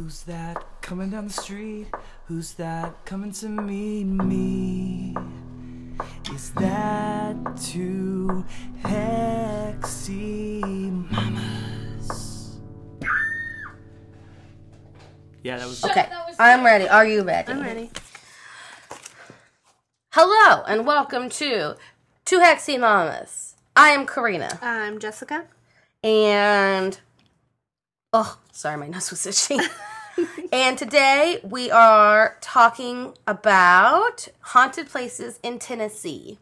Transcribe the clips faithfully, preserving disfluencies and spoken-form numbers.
Who's that coming down the street? Who's that coming to meet me? Is that two Hexy Mamas? Yeah, that was... Okay, I'm ready. Are you ready? I'm ready. Hello, and welcome to Two Hexy Mamas. I am Karina. I'm Jessica. And... Oh, sorry, my nose was itchy. And today we are talking about haunted places in Tennessee.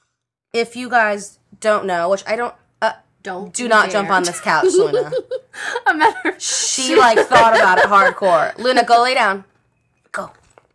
If you guys don't know, which I don't... Uh, Don't do not dare. jump on this couch, Luna. I met her. She, like, thought about it hardcore. Luna, go lay down. Go.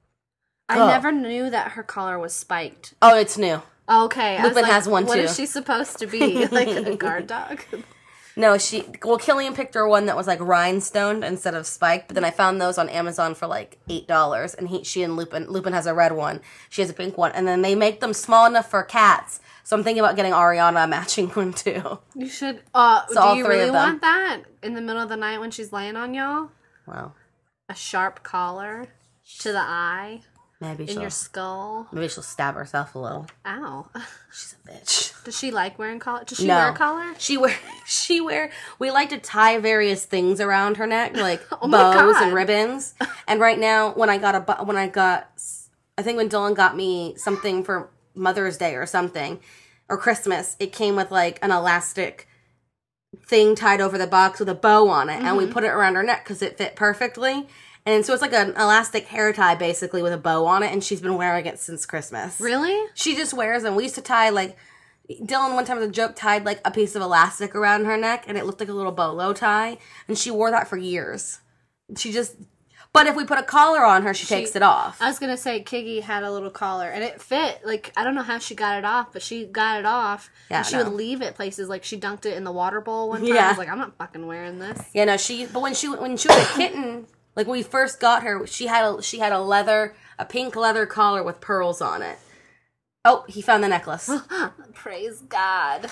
I Go. never knew that her collar was spiked. Oh, it's new. Okay. I was Lupin like, has one, What too. is she supposed to be? Like a guard dog? No, she... Well, Killian picked her one that was, like, rhinestoned instead of spiked, but then I found those on Amazon for, like, eight dollars, and he, she and Lupin... Lupin has a red one. She has a pink one, and then they make them small enough for cats, so I'm thinking about getting Ariana a matching one, too. You should. Uh, So all do you three really of them. want that in the middle of the night when she's laying on y'all? Wow. A sharp collar to the eye Maybe in she'll... your skull. Maybe she'll stab herself a little. Ow. She's a bitch. Does she like wearing collar? Does she No. wear a collar? She wear... She wear... We like to tie various things around her neck, like Oh my bows God. and ribbons. And right now, when I got a... bu- When I got... I think when Dylan got me something for Mother's Day or something, or Christmas, it came with, like, an elastic thing tied over the box with a bow on it, Mm-hmm. and we put it around her neck because it fit perfectly. And so it's like an elastic hair tie, basically, with a bow on it, and she's been wearing it since Christmas. Really? She just wears them. We used to tie, like, Dylan one time as a joke tied, like, a piece of elastic around her neck, and it looked like a little bolo tie, and she wore that for years. She just... But if we put a collar on her, she, She- takes it off. I was gonna say Kiggy had a little collar and it fit. Like I don't know how she got it off, but she got it off. Yeah, and she no. would leave it places. Like she dunked it in the water bowl one time. Yeah. I was like, I'm not fucking wearing this. Yeah, no, she... But when she when she was a kitten, like, when we first got her, she had a, she had a leather... A pink leather collar with pearls on it. Oh, he found the necklace. Praise God.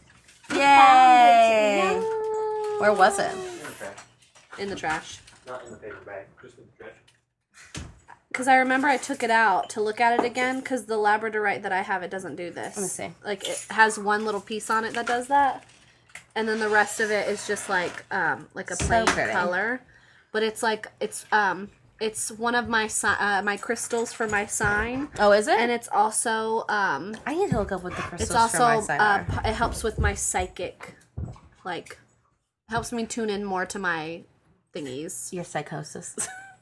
Yay! Where was it? In the trash. Not in the paper bag, just in the trash. Because I remember I took it out to look at it again. Because the Labradorite that I have, it doesn't do this. Let me see. Like it has one little piece on it that does that, and then the rest of it is just like um like a So plain pretty. color. But it's like it's um it's one of my si- uh, my crystals for my sign, Oh, is it? and it's also um I need to look up what the crystals it's also for my sign uh, are. p- it helps with my psychic, like helps me tune in more to my thingies. Your psychosis.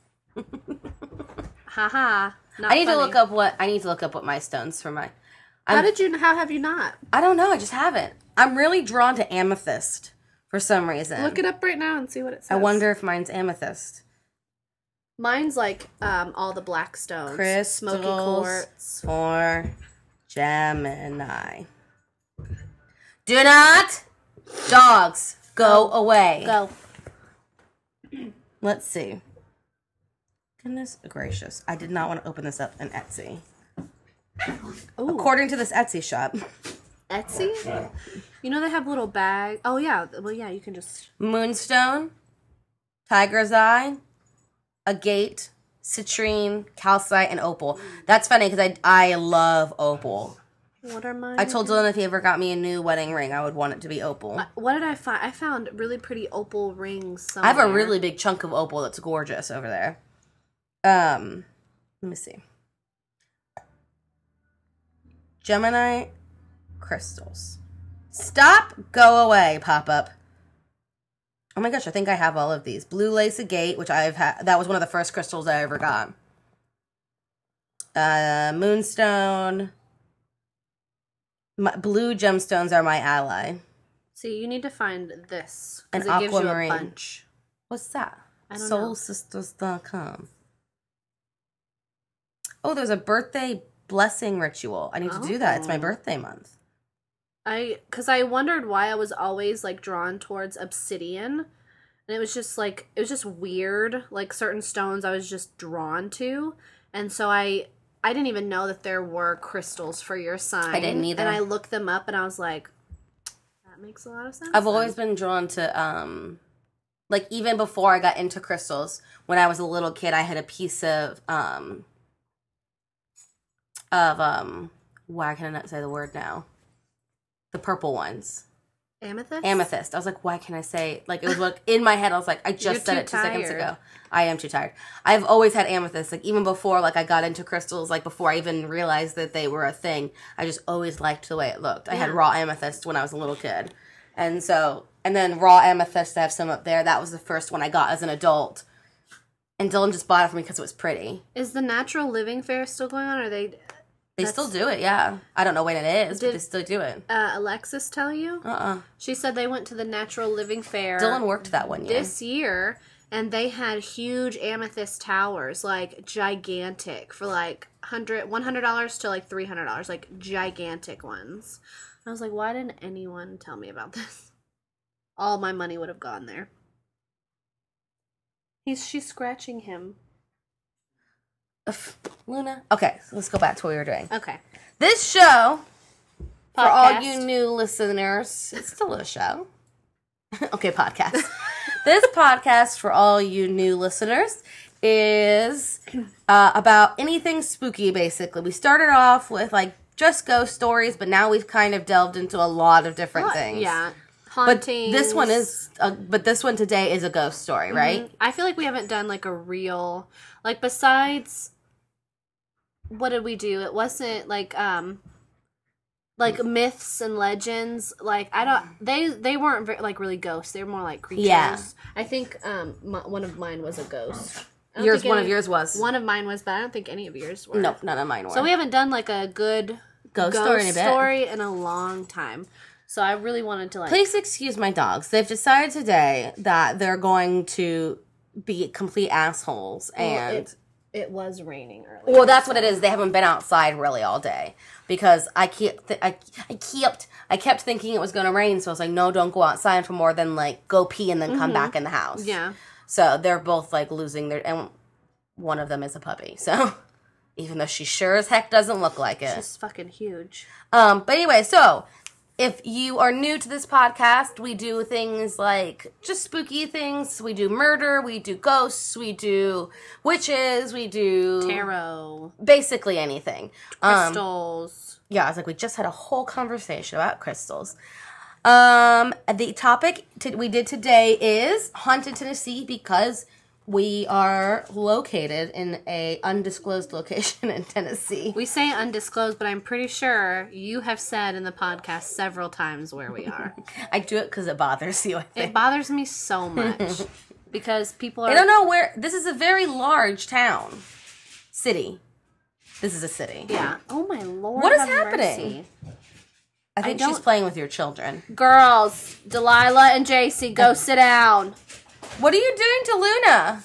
Haha. Not I need to funny. look up what I need to look up what my stones for my. How I'm- did you? How have you not? I don't know. I just haven't. I'm really drawn to amethyst for some reason. Look it up right now and see what it says. I wonder if mine's amethyst. Mine's like um all the black stones. Smoky Crystals quartz. for Gemini. Do not, dogs, go away. Go. Let's see. Goodness gracious! I did not want to open this up in Etsy. Ooh. According to this Etsy shop, Etsy? You know they have little bag. Oh yeah. Well yeah, you can just moonstone, tiger's eye, agate, citrine, calcite, and opal. That's funny because I I love opal. What are mine? I told Dylan if he ever got me a new wedding ring, I would want it to be opal. What did I find? I found really pretty opal rings I somewhere. have a really big chunk of opal that's gorgeous over there. Um, let me see. Gemini crystals. Stop, go away, pop up. Oh my gosh, I think I have all of these. Blue lace agate, which I've had. That was one of the first crystals I ever got. Uh, moonstone. My, blue gemstones are my ally. See, you need to find this An because it gives you a aquamarine. bunch. What's that? I don't know. soul sisters dot com. Oh, there's a birthday blessing ritual. I need to do that. It's my Oh. birthday month. I because I wondered why I was always like drawn towards obsidian, and it was just like it was just weird. Like certain stones, I was just drawn to, and so I I didn't even know that there were crystals for your sign. I didn't either. And I looked them up, and I was like, that makes a lot of sense. I've then. always been drawn to um like even before I got into crystals, when I was a little kid, I had a piece of um of um why can I not say the word now? The purple ones. Amethyst? Amethyst. I was like, why can I say like it was like in my head I was like, I just You're said too it two seconds tired. ago. I am too tired. I've always had amethyst, like even before like I got into crystals, like before I even realized that they were a thing. I just always liked the way it looked. I had Yeah. raw amethyst when I was a little kid. And so and then raw amethyst, I have some up there. That was the first one I got as an adult. And Dylan just bought it for me because it was pretty. Is the Natural Living Fair still going on? Or are they... They That's- still do it, yeah. I don't know when it is, but Did- they still do it. Uh, Alexis tell you? Uh-uh. She said they went to the Natural Living Fair Dylan worked that one year. this year, and they had huge amethyst towers, like gigantic, for like one hundred dollars one hundred dollars to like three hundred dollars, like gigantic ones. I was like, why didn't anyone tell me about this? All my money would have gone there. He's she's scratching him. Ugh, Luna. Okay, so let's go back to what we were doing. Okay. This show, for all Podcast. you new listeners, it's still a show. Okay, podcast. This podcast, for all you new listeners, is uh, about anything spooky, basically. We started off with, like, just ghost stories, but now we've kind of delved into a lot of different Well, things. Yeah. But Hauntings. this one is, uh, but this one today is a ghost story, right? Mhm. I feel like we haven't done like a real, like besides, what did we do? It wasn't like um, like myths and legends. Like I don't, they they weren't very, like really ghosts. They were more like creatures. Yeah. I think um, my, one of mine was a ghost. I don't Yours, think one any- of yours was. One of mine was, but I don't think any of yours were. No, none of mine were. So we haven't done like a good Ghost ghost, story in a bit. story in a long time. So I really wanted to like. Please excuse my dogs. They've decided today that they're going to be complete assholes, Well, and it, it was raining earlier. well, that's what it is. They haven't been outside really all day because I keep th- I I kept I kept thinking it was going to rain, so I was like, no, don't go outside for more than like go pee and then come back in the house. Yeah. So they're both like losing their, and one of them is a puppy. So even though she sure as heck doesn't look like it. She's fucking huge. Um, but anyway, so if you are new to this podcast, we do things like just spooky things. We do murder, we do ghosts, we do witches, we do Tarot. basically anything. Um, Crystals. yeah, I was like, we just had a whole conversation about crystals. Um, the topic t- we did today is Haunted Tennessee because we are located in a undisclosed location in Tennessee. We say undisclosed, but I'm pretty sure you have said in the podcast several times where we are. I do it because it bothers you, I It think. bothers me so much because people are. I don't know where. This is a very large town. City. This is a city. Yeah. Oh my lord. What is have happening? mercy. I think I she's don't- playing with your children. Girls, Delilah and J C, go sit down. What are you doing to Luna?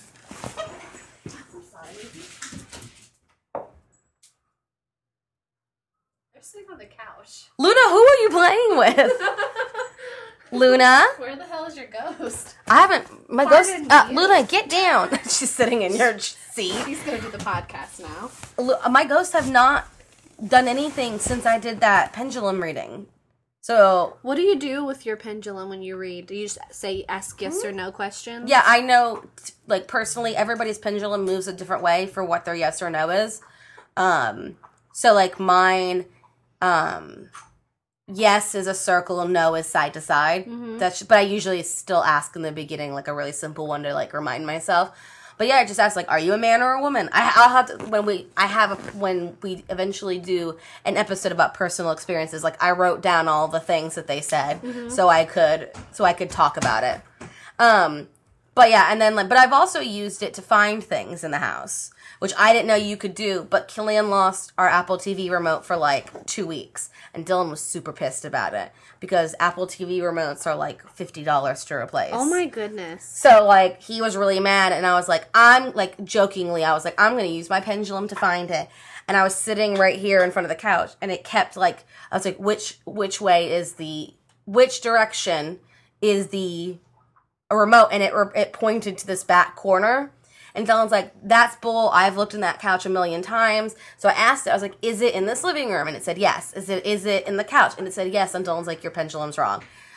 They're sitting on the couch. Luna, who are you playing with? Luna? Where the hell is your ghost? I haven't. My ghost. Pardon Uh, you. Luna, get down. She's sitting in your seat. He's gonna do the podcast now. Lu- My ghosts have not done anything since I did that pendulum reading. So, What do you do with your pendulum when you read? Do you just say ask yes or no questions? yeah, I know, t- like, personally, everybody's pendulum moves a different way for what their yes or no is. Um, so, like, mine, um, yes is a circle, no is side to side. That's, but I usually still ask in the beginning, like, a really simple one to, like, remind myself. But yeah, I just ask like, are you a man or a woman? I, I'll have to when we I have a, when we eventually do an episode about personal experiences. Like I wrote down all the things that they said, so I could so I could talk about it. Um, but yeah, and then like, but I've also used it to find things in the house, which I didn't know you could do. But Killian lost our Apple T V remote for like two weeks, and Dylan was super pissed about it because Apple T V remotes are like fifty dollars to replace. Oh my goodness. So, like, he was really mad, and I was like, I'm, like, jokingly, I was like, I'm going to use my pendulum to find it. And I was sitting right here in front of the couch, and it kept, like, I was like, which, which way is the, which direction is the remote? And it, it pointed to this back corner. And Dylan's like, that's bull. I've looked in that couch a million times. So I asked it, I was like, is it in this living room? And it said, yes. Is it, is it in the couch? And it said, yes. And Dylan's like, your pendulum's wrong.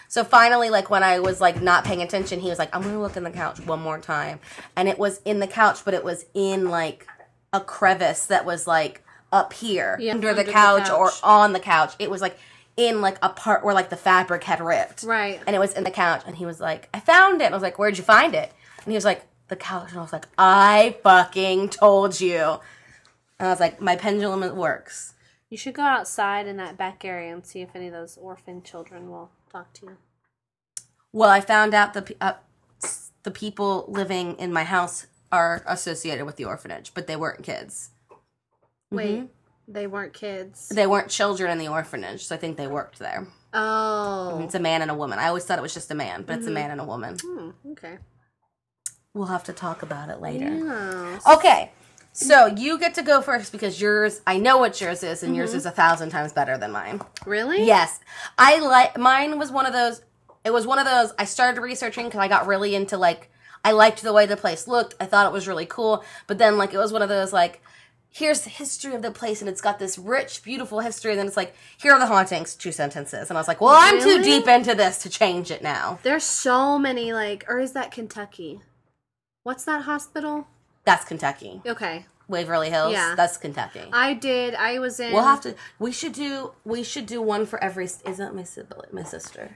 So finally, like when I was like not paying attention, he was like, "I'm gonna look in the couch one more time," and it was in the couch, but it was in like a crevice that was like up here Yeah, under, the, under the couch or couch. on the couch. It was like in like a part where like the fabric had ripped, Right. and it was in the couch. And he was like, "I found it." And I was like, "Where'd you find it?" And he was like, "The couch." And I was like, "I fucking told you." And I was like, "My pendulum works." You should go outside in that back area and see if any of those orphan children will talk to you. Well, I found out the pe- uh, the people living in my house are associated with the orphanage, but they weren't kids. Wait, they weren't kids. They weren't children in the orphanage, so I think they worked there. Oh. It's a man and a woman. I always thought it was just a man, but it's a man and a woman. Hmm, okay. We'll have to talk about it later. Yeah. Okay, so you get to go first because yours, I know what yours is, and yours is a thousand times better than mine. Really? Yes. I like, mine was one of those, it was one of those, I started researching because I got really into like, I liked the way the place looked. I thought it was really cool. But then like, it was one of those like, here's the history of the place and it's got this rich, beautiful history. And then it's like, here are the hauntings, two sentences. And I was like, well, I'm too Really? deep into this to change it now. There's so many, like, or is that Kentucky? What's that hospital? That's Kentucky. Okay. Waverly Hills. Yeah. That's Kentucky. I did, I was in. We'll have to, we should do, we should do one for every, is that my sibling, my sister?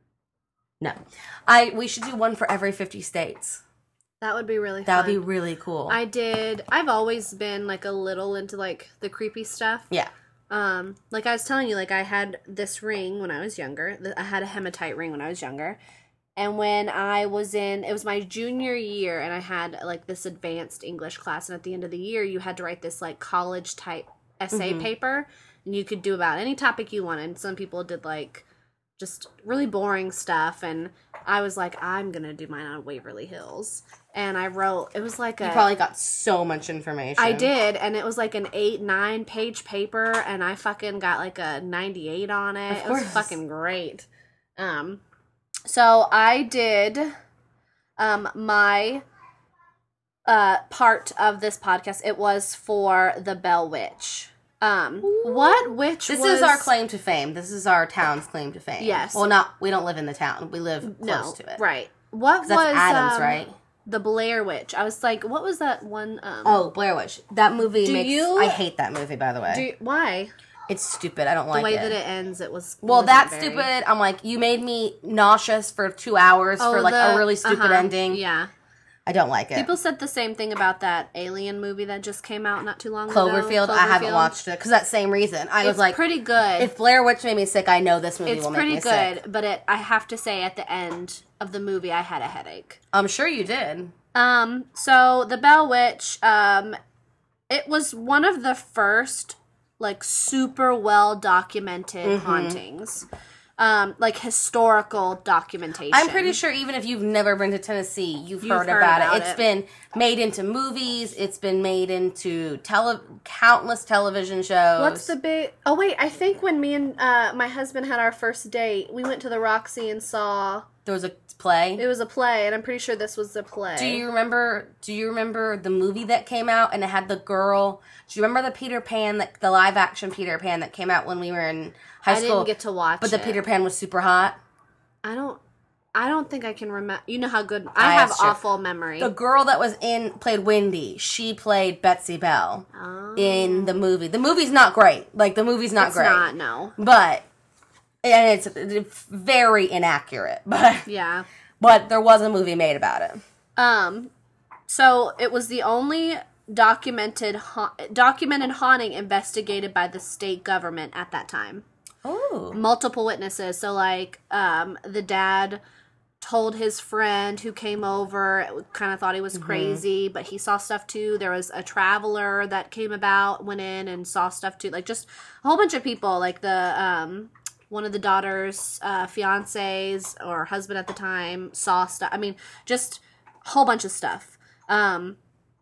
No. I, we should do one for every fifty states. That would be really That fun. would be really cool. I did, I've always been, like, a little into, like, the creepy stuff. yeah. Um, like I was telling you, like, I had this ring when I was younger. Th- I had a hematite ring when I was younger. And when I was in, it was my junior year, and I had, like, this advanced English class. And at the end of the year, you had to write this, like, college-type essay paper. And you could do about any topic you wanted. Some people did, like, just really boring stuff. And I was like, I'm going to do mine on Waverly Hills. And I wrote, it was like a... You probably got so much information. I did, and it was like an eight, nine page paper, and I fucking got like a ninety-eight on it. Of It was course. fucking great. Um, so I did, um, my, uh, part of this podcast. It was for the Bell Witch. Um, what witch This was... is our claim to fame. This is our town's claim to fame. Yes. Well, not, we don't live in the town. We live close No, to it. right. What was, That's Adams, um, right? The Blair Witch. I was like, what was that one, um... Oh, Blair Witch. That movie Do makes... you- I hate that movie, by the way. do you- why? It's stupid. I don't The like way it. that it ends, it was... Well, wasn't that's very- stupid. I'm like, you made me nauseous for two hours Oh, for like the- a really stupid uh-huh, ending. Yeah. I don't like it. People said the same thing about that Alien movie that just came out not too long Cloverfield, ago. I haven't watched it because that same reason. I was It's like, pretty good. if Blair Witch made me sick, I know this movie It's will make pretty me good, sick. but it, I have to say, at the end of the movie, I had a headache. I'm sure you did. Um, so the Bell Witch, um, it was one of the first, like, super well documented Mm-hmm. hauntings. Um, like historical documentation. I'm pretty sure even if you've never been to Tennessee, you've, You've heard, heard about, about it. It's it. been made into movies. It's been made into tele- countless television shows. What's the big? Oh wait, I think when me and uh, my husband had our first date, we went to the Roxy and saw There was a play. it was a play, and I'm pretty sure this was the play. Do you remember? Do you remember the movie that came out and it had the girl? Do you remember the Peter Pan, that the live action Peter Pan that came out when we were in high I school? didn't get to watch But the it. Peter Pan was super hot. I don't. I don't think I can remember. You know how good I Ah, have that's true. awful memory. The girl that was in played Wendy. She played Betsy Bell Oh. in the movie. The movie's not great. Like the movie's not it's great. not no. But and it's, it's very inaccurate. But Yeah. but there was a movie made about it. Um. So it was the only documented ha- documented haunting investigated by the state government at that time. Oh. Multiple witnesses. So like, um, the dad told his friend who came over, kind of thought he was crazy, but he saw stuff too. There was a traveler that came about, went in and saw stuff too. Like just a whole bunch of people. Like the um, one of the daughter's uh, fiancés or husband at the time saw stuff. I mean, just a whole bunch of stuff. Um,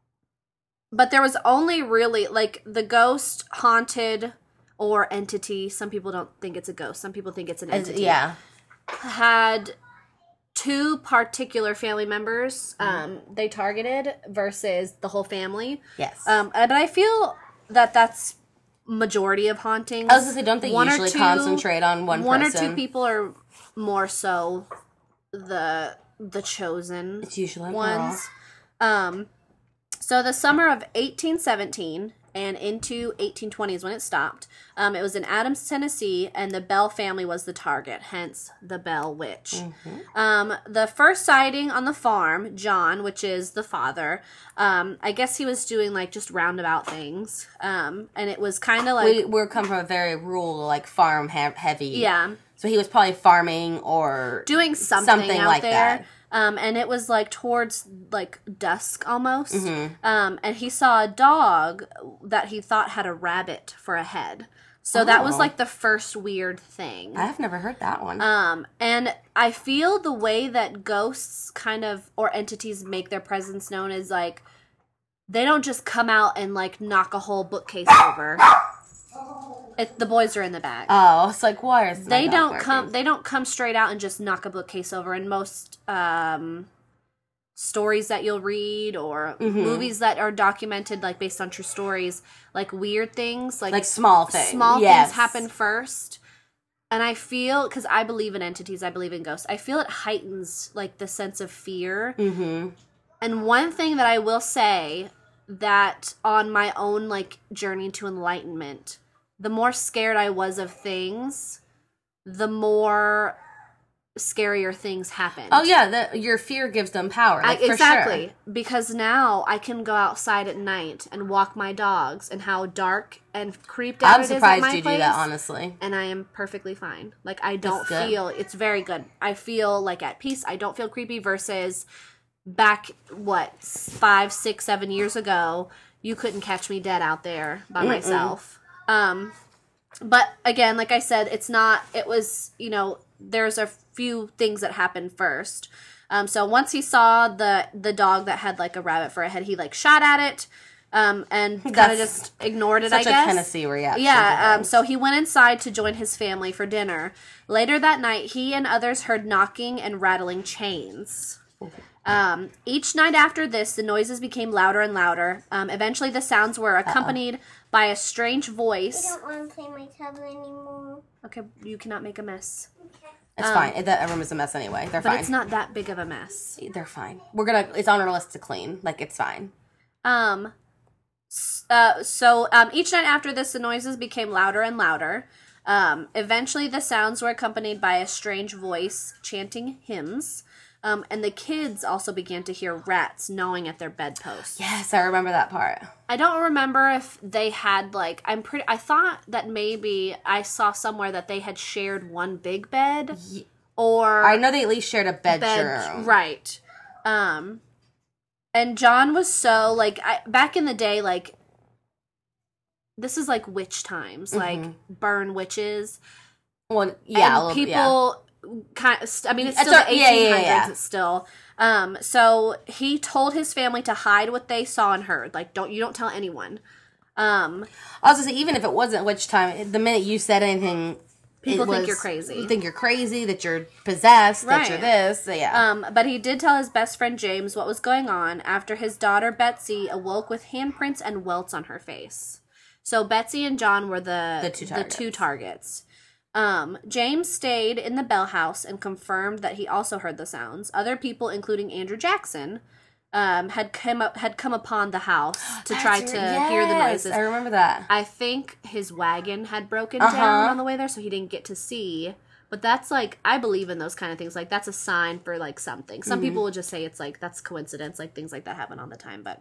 but there was only really like the ghost haunted or entity. Some people don't think it's a ghost. Some people think it's an As- entity. yeah. Had two particular family members um, they targeted versus the whole family. Yes. Um, uh, but I feel that that's majority of hauntings. I was gonna say, don't they One or usually two- concentrate on one One person? or two people are more so the the chosen It's usually ones. Um, so the summer of eighteen seventeen and into eighteen twenty is when it stopped. Um, it was in Adams, Tennessee, and the Bell family was the target, hence the Bell Witch. Mm-hmm. Um, the first sighting on the farm, John, which is the father, um, I guess he was doing like just roundabout things, um, and it was kind of like we we come from a very rural, like farm he- heavy. yeah. So he was probably farming or doing something, something out like there. that. Um, and it was like towards like dusk almost. Mm-hmm. Um, and he saw a dog that he thought had a rabbit for a head. So oh. that was like the first weird thing. I've never heard that one. Um, and I feel the way that ghosts kind of, or entities make their presence known is like, they don't just come out and like knock a whole bookcase over. It, the boys are in the back. Oh, it's like why is they don't barking? come? They don't come straight out and just knock a bookcase over. In most um, stories that you'll read or mm-hmm. movies that are documented, like based on true stories, like weird things, like like small things, small yes. things happen first. And I feel, because I believe in entities, I believe in ghosts. I feel it heightens like the sense of fear. Mm-hmm. And one thing that I will say that on my own like journey to enlightenment, the more scared I was of things, the more scarier things happened. Oh yeah, the, your fear gives them power. Like, I, exactly. For sure. Because now I can go outside at night and walk my dogs, and how dark and creeped out I'm it is at surprised my you place, do that, honestly. and I am perfectly fine. Like I don't That's good. feel it's very good. I feel like at peace. I don't feel creepy. Versus back what five, six, seven years ago, you couldn't catch me dead out there by Mm-mm. myself. Um, but again, like I said, it's not, it was, you know, there's a few things that happened first. Um, so once he saw the, the dog that had like a rabbit for a head, he like shot at it, um, and kind of just ignored it, I such guess. a Tennessee reaction. Yeah, um, so he went inside to join his family for dinner. Later that night, he and others heard knocking and rattling chains. Um, each night after this, the noises became louder and louder. Um, eventually, the sounds were accompanied Uh-oh. by a strange voice. I don't want to play my tablet anymore. Okay, you cannot make a mess. Okay. It's Um, fine. That room is a mess anyway. They're But fine. it's not that big of a mess. They're fine. We're gonna. It's on our list to clean. Like it's fine. Um. s- Uh. So, um. Each night after this, the noises became louder and louder. Um. Eventually, the sounds were accompanied by a strange voice chanting hymns. Um, and the kids also began to hear rats gnawing at their bedposts. Yes, I remember that part. I don't remember if they had, like, I'm pretty, I thought that maybe I saw somewhere that they had shared one big bed, or... I know they at least shared a bedroom. Bed, right. Um, and John was so, like, I, back in the day, like, this is, like, witch times, mm-hmm. like, burn witches. Well, yeah, and little, people... Yeah. Kind of, I mean, it's It's still a- the yeah, eighteen yeah, hundreds. yeah. It's still. Um, so he told his family to hide what they saw and heard. Like, don't you don't tell anyone. Um, I was gonna say, even if it wasn't witch time, the minute you said anything, people it think was- you're crazy. You think you're crazy, that you're possessed, that Right. you're this. So yeah. Um, but he did tell his best friend James what was going on after his daughter Betsy awoke with handprints and welts on her face. So Betsy and John were the The two The targets. two targets. Um, James stayed in the Bell house and confirmed that he also heard the sounds. Other people, including Andrew Jackson, um, had come up, had come upon the house to try That's to right. hear the Yes, noises. I remember that. I think his wagon had broken Uh-huh. down on the way there, so he didn't get to see. But that's like, I believe in those kind of things. Like, that's a sign for like something. Some Mm-hmm. people will just say it's like, that's coincidence. Like, things like that happen all the time. But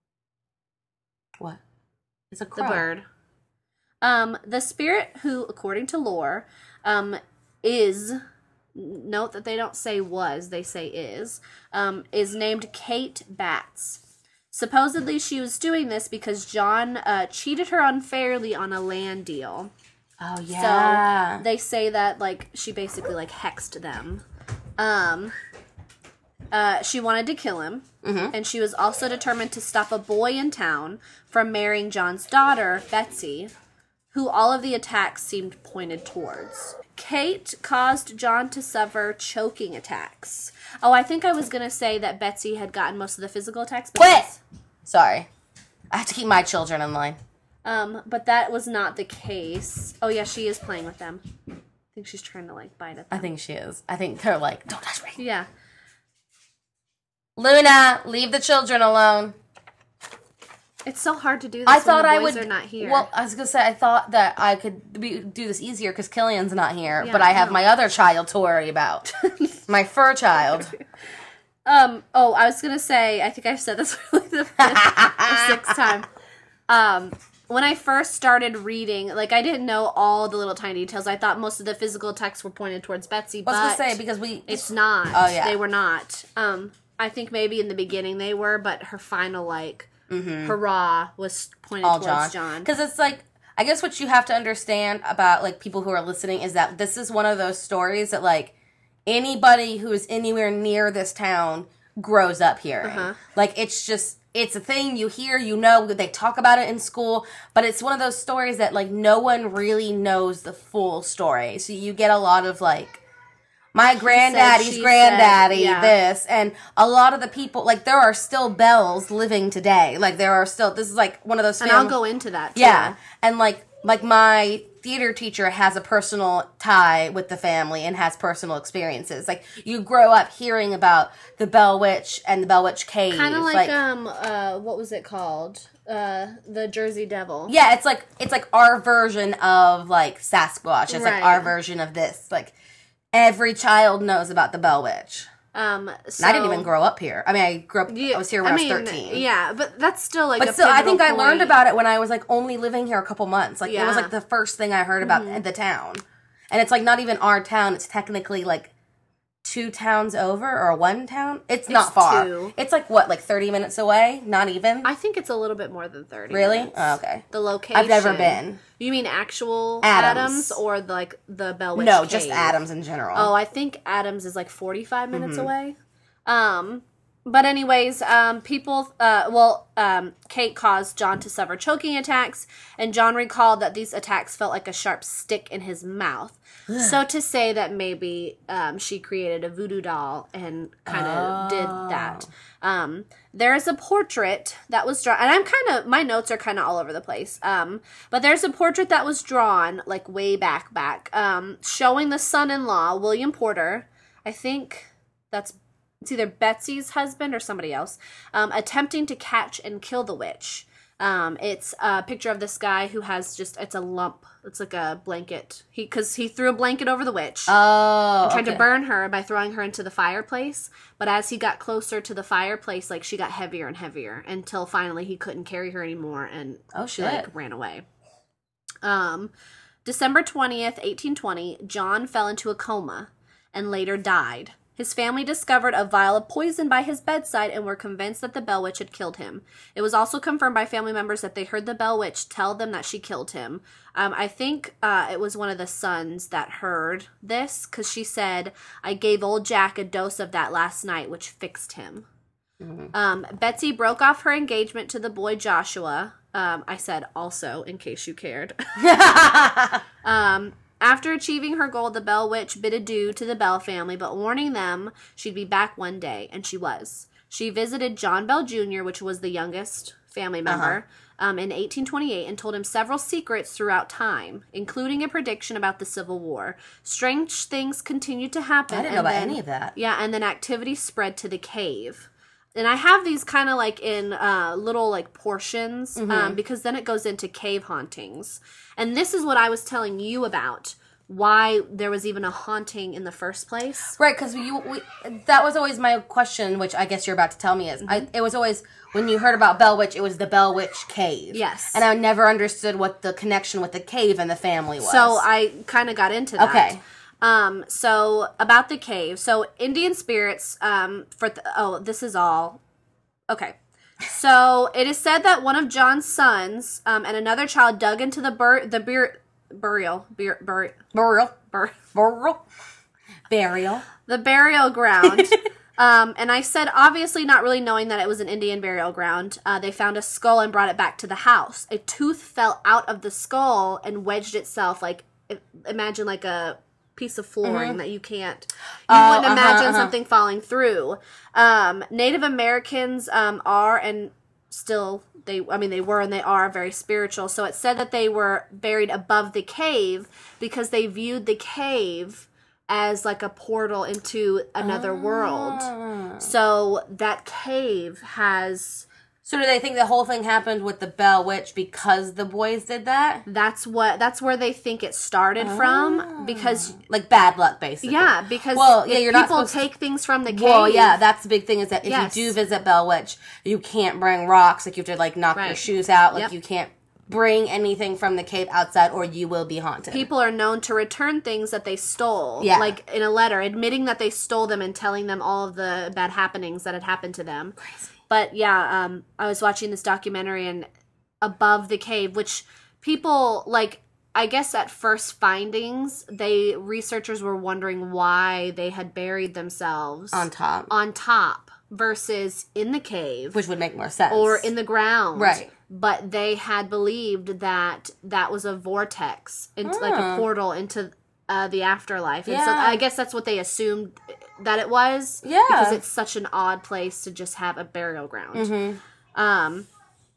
What? It's a the crow. bird. Um, the spirit who, according to lore, um, is, note that they don't say was, they say is, um, is named Kate Batts. Supposedly she was doing this because John uh, cheated her unfairly on a land deal. Oh yeah. So they say that like she basically like hexed them. Um, uh, she wanted to kill him, Mm-hmm. and she was also determined to stop a boy in town from marrying John's daughter, Betsy, who all of the attacks seemed pointed towards. Kate caused John to suffer choking attacks. Oh, I think I was gonna say that Betsy had gotten most of the physical attacks. but Quit! that's- Sorry. I have to keep my children in line. Um, but that was not the case. Oh yeah, she is playing with them. think she's trying to like bite at I them. think she is. I think they're like, don't touch me. Yeah. Luna, leave the children alone. It's so hard to do this I when thought the I boys would. are not here. Well, I was gonna say I thought that I could be, do this easier because Killian's not here, Yeah, but I have no. my other child to worry about, my fur child. Um. Oh, I was gonna say. I think I've said this for like the fifth or sixth time. Um. When I first started reading, like I didn't know all the little tiny details. I thought most of the physical texts were pointed towards Betsy, I but was gonna say because we. it's not. Oh, yeah. They were not. Um. I think maybe in the beginning they were, but her final like hurrah was pointed all towards John. John. Because it's like, I guess what you have to understand about like people who are listening is that this is one of those stories that like anybody who is anywhere near this town grows up hearing. Uh-huh. Like it's just, it's a thing you hear, you know, they talk about it in school, but it's one of those stories that like no one really knows the full story. So you get a lot of like, my granddaddy's she granddaddy, said, yeah. this, and a lot of the people, like, there are still Bells living today. Like, there are still, this is like one of those And fam- I'll go into that too. Yeah, and like, like my theater teacher has a personal tie with the family and has personal experiences. Like, you grow up hearing about the Bell Witch and the Bell Witch Cave. Kind of like, um uh what was it called? Uh the Jersey Devil. yeah, it's like, it's like our version of, like, Sasquatch. It's Right. like our version of this. Like, every child knows about the Bell Witch. Um so And I didn't even grow up here. I mean, I grew up, Yeah, I was here when I, was thirteen. Yeah, but that's still like But a still, I pivotal think I learned point. about it when I was like only living here a couple months. Like, it was Yeah. Mm-hmm. like the first thing I heard about the town. And it's like not even our town, it's technically like two towns over or one town. It's, not far. two. It's like what, like thirty minutes away? Not even? I think it's a little bit more than thirty. Really? minutes. Oh, okay. The location. I've never been. You mean actual Adams. Adams, or the, like the Bell Witch No, just Cave? Adams in general. Oh, I think Adams is like forty-five minutes Mm-hmm. away. Um, but anyways, um, people, uh, well, um, Kate caused John to suffer choking attacks, and John recalled that these attacks felt like a sharp stick in his mouth. So to say that maybe um, she created a voodoo doll and kind of did that. Um, there is a portrait that was drawn, and I'm kind of, my notes are kind of all over the place. Um, but there's a portrait that was drawn like way back, back, um, showing the son-in-law, William Porter. I think that's, it's either Betsy's husband or somebody else, um, attempting to catch and kill the witch. Um, it's a picture of this guy who has just, it's a lump. It's like a blanket. He, cause he threw a blanket over the witch. Oh, Tried okay. to burn her by throwing her into the fireplace, but as he got closer to the fireplace, like she got heavier and heavier until finally he couldn't carry her anymore, and Oh, she shit. like ran away. Um, December twentieth, eighteen twenty, John fell into a coma and later died. His family discovered a vial of poison by his bedside and were convinced that the Bell Witch had killed him. It was also confirmed by family members that they heard the Bell Witch tell them that she killed him. Um, I think uh, it was one of the sons that heard this, because she said, I gave old Jack a dose of that last night, which fixed him. Mm-hmm. Um, Betsy broke off her engagement to the boy Joshua. Um, I said also, in case you cared. um, After achieving her goal, the Bell Witch bid adieu to the Bell family, but warning them she'd be back one day, and she was. She visited John Bell Junior, which was the youngest family member, uh-huh. um, in eighteen twenty-eight, and told him several secrets throughout time, including a prediction about the Civil War. Strange things continued to happen. I didn't know and about then- any of that. Yeah, and then activity spread to the cave. And I have these kind of like in uh, little like portions, Mm-hmm. um, because then it goes into cave hauntings. And this is what I was telling you about, why there was even a haunting in the first place. Right, because you we, that was always my question, which I guess you're about to tell me is, Mm-hmm. I, it was always, when you heard about Bell Witch, it was the Bell Witch Cave. Yes. And I never understood what the connection with the cave and the family was. So I kind of got into that. Okay. Um, so about the cave. So Indian spirits, um, for, th- oh, this is all. Okay. So it is said that one of John's sons, um, and another child dug into the bur- the bur- burial, bur- bur- Burial. bur- Burial. Burial. the burial ground. um, and I said, obviously not really knowing that it was an Indian burial ground, uh, they found a skull and brought it back to the house. A tooth fell out of the skull and wedged itself, like, i- imagine like a piece of flooring that you can't, you Oh, wouldn't uh-huh, imagine uh-huh. something falling through. Um, Native Americans um, are and still, they, I mean, they were and they are very spiritual. So it said that they were buried above the cave because they viewed the cave as like a portal into another Ah. world. So that cave has... So do they think the whole thing happened with the Bell Witch because the boys did that? That's what. That's where they think it started from. Because Like bad luck, basically. yeah, because Well, yeah, if you're not people supposed to- take things from the cave. Well, yeah, that's the big thing is that if Yes. you do visit Bell Witch, you can't bring rocks. Like, you have to, like, knock your Right. shoes out. Like, Yep. you can't bring anything from the cave outside or you will be haunted. People are known to return things that they stole. Yeah. Like in a letter, admitting that they stole them and telling them all of the bad happenings that had happened to them. Crazy. But yeah, um, I was watching this documentary and above the cave, which people like. I guess at first findings, they researchers were wondering why they had buried themselves On top. on top versus in the cave, Which would make more sense. or in the ground. Right. But they had believed that that was a vortex, into like a Hmm. portal into uh, the afterlife. And so Yeah. I guess that's what they assumed that it was. Yeah. Because it's such an odd place to just have a burial ground. Mm-hmm. Um,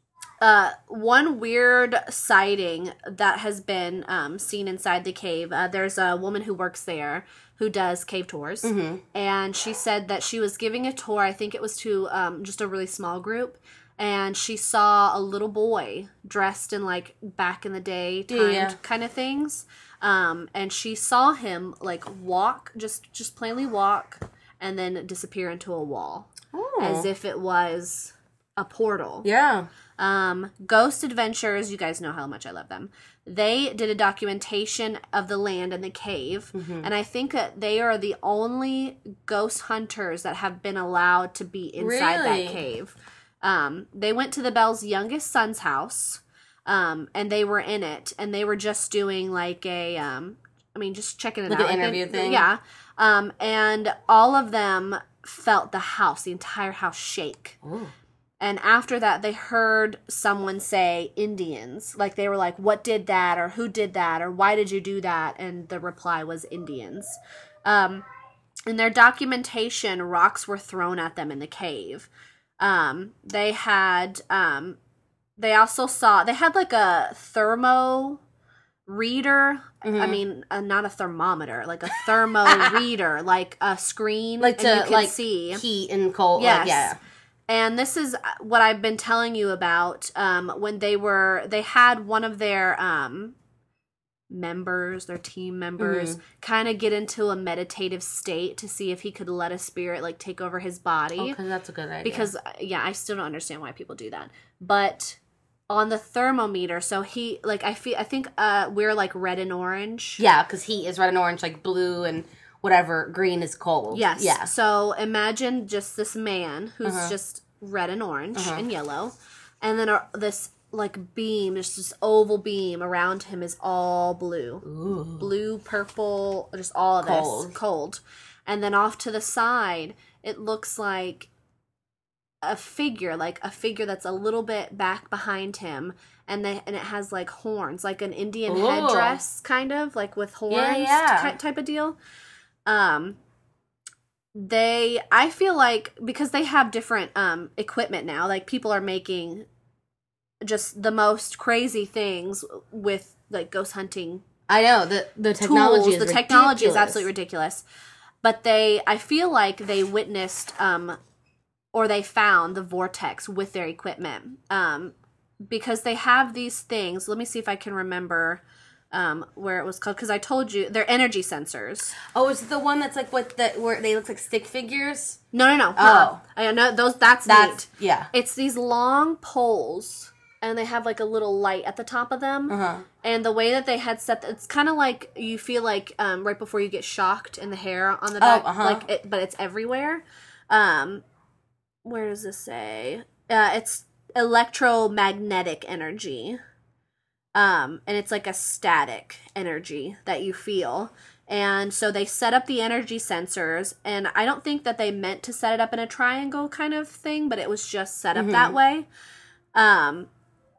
uh, one weird sighting that has been um, seen inside the cave, uh, there's a woman who works there who does cave tours. Mm-hmm. And she said that she was giving a tour, I think it was to um, just a really small group. And she saw a little boy dressed in like back in the day timed Yeah. kind of things. Um, and she saw him like walk, just just plainly walk, and then disappear into a wall, Oh. as if it was a portal. Yeah. Um, Ghost Adventures, you guys know how much I love them. They did a documentation of the land and the cave, Mm-hmm. and I think that they are the only ghost hunters that have been allowed to be inside Really? that cave. Um, they went to the Bell's youngest son's house, um, and they were in it, and they were just doing like a, um, I mean, just checking it Like out. an Like, interview they- thing? Yeah. Um, and all of them felt the house, the entire house shake. Ooh. And after that, they heard someone say Indians. Like, they were like, what did that? Or who did that? Or why did you do that? And the reply was Indians. Um, in their documentation, rocks were thrown at them in the cave. Um, they had, um, they also saw, they had like a thermo reader. Mm-hmm. I mean, uh, not a thermometer, like a thermo reader, like a screen. Like and to, you could like, see. heat and cold. Yes. Like, yeah. And this is what I've been telling you about um, when they were, they had one of their um, members, their team members, Mm-hmm. kind of get into a meditative state to see if he could let a spirit like take over his body. Okay, that's a good idea. Because, uh, yeah, I still don't understand why people do that. But on the thermometer, so he, like, I feel, I think uh, we're like red and orange. Yeah, because heat is red and orange, like blue and whatever, green is cold. Yes. Yeah. So imagine just this man who's Uh-huh. just red and orange Uh-huh. and yellow, and then uh, this like beam, just this oval beam around him is all blue, Ooh. blue, purple, just all of Cold. this cold, and then off to the side, it looks like a figure, like a figure that's a little bit back behind him. And they, and it has like horns, like an Indian Ooh. headdress, kind of like with horns, Yeah, yeah. ty- type of deal. Um, they, I feel like because they have different um equipment now, like people are making just the most crazy things with like ghost hunting I know the the technology tools. is The technology is ridiculous. absolutely ridiculous. But they, I feel like they witnessed um or they found the vortex with their equipment um because they have these things. Let me see if I can remember um where it was called, because I told you they're energy sensors. Oh, is it the one that's like what the where they look like stick figures? No, no, no. Oh. uh-uh. I know those. That's That's neat. yeah. It's these long poles, and they have like a little light at the top of them. Uh-huh. And the way that they had set, it's kind of like you feel like um, right before you get shocked in the hair on the Oh, back, uh-huh. like it, but it's everywhere. Um, where does this say? Uh, it's electromagnetic energy. Um, and it's like a static energy that you feel. And so they set up the energy sensors, and I don't think that they meant to set it up in a triangle kind of thing, but it was just set up Mhm. that way. Um,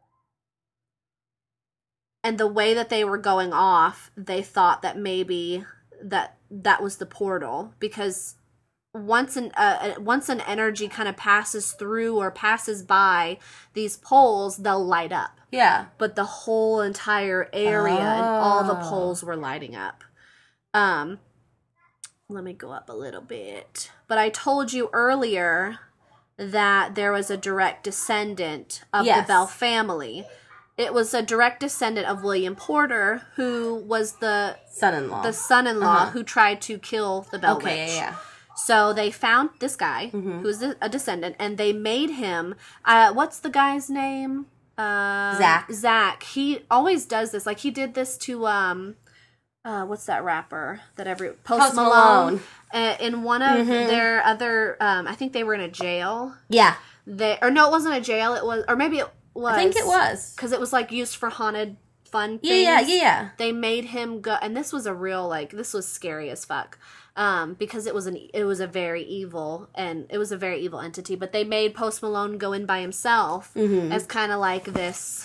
and the way that they were going off, they thought that maybe that that was the portal, because once an uh, once an energy kind of passes through or passes by these poles, they'll light up. Yeah. But the whole entire area and all the Oh. poles were lighting up. Um, let me go up a little bit. But I told you earlier that there was a direct descendant of Yes. the Bell family. It was a direct descendant of William Porter, who was the Son-in-law. the son-in-law Uh-huh. who tried to kill the Bell Okay, Witch. yeah, yeah. So they found this guy Mhm. who was a descendant, and they made him. Uh, what's the guy's name? Uh, Zach. Zach. He always does this. Like he did this to um, uh, what's that rapper that every Post, Post Malone. Malone. Uh, in one of Mhm. their other, um, I think they were in a jail. Yeah. They or no, it wasn't a jail. It was, or maybe it was. I think it was. because it was like used for haunted fun Yeah, things. yeah, yeah, yeah. They made him go, and this was a real like this was scary as fuck, um, because it was an it was a very evil and it was a very evil entity. But they made Post Malone go in by himself Mhm. as kind of like this.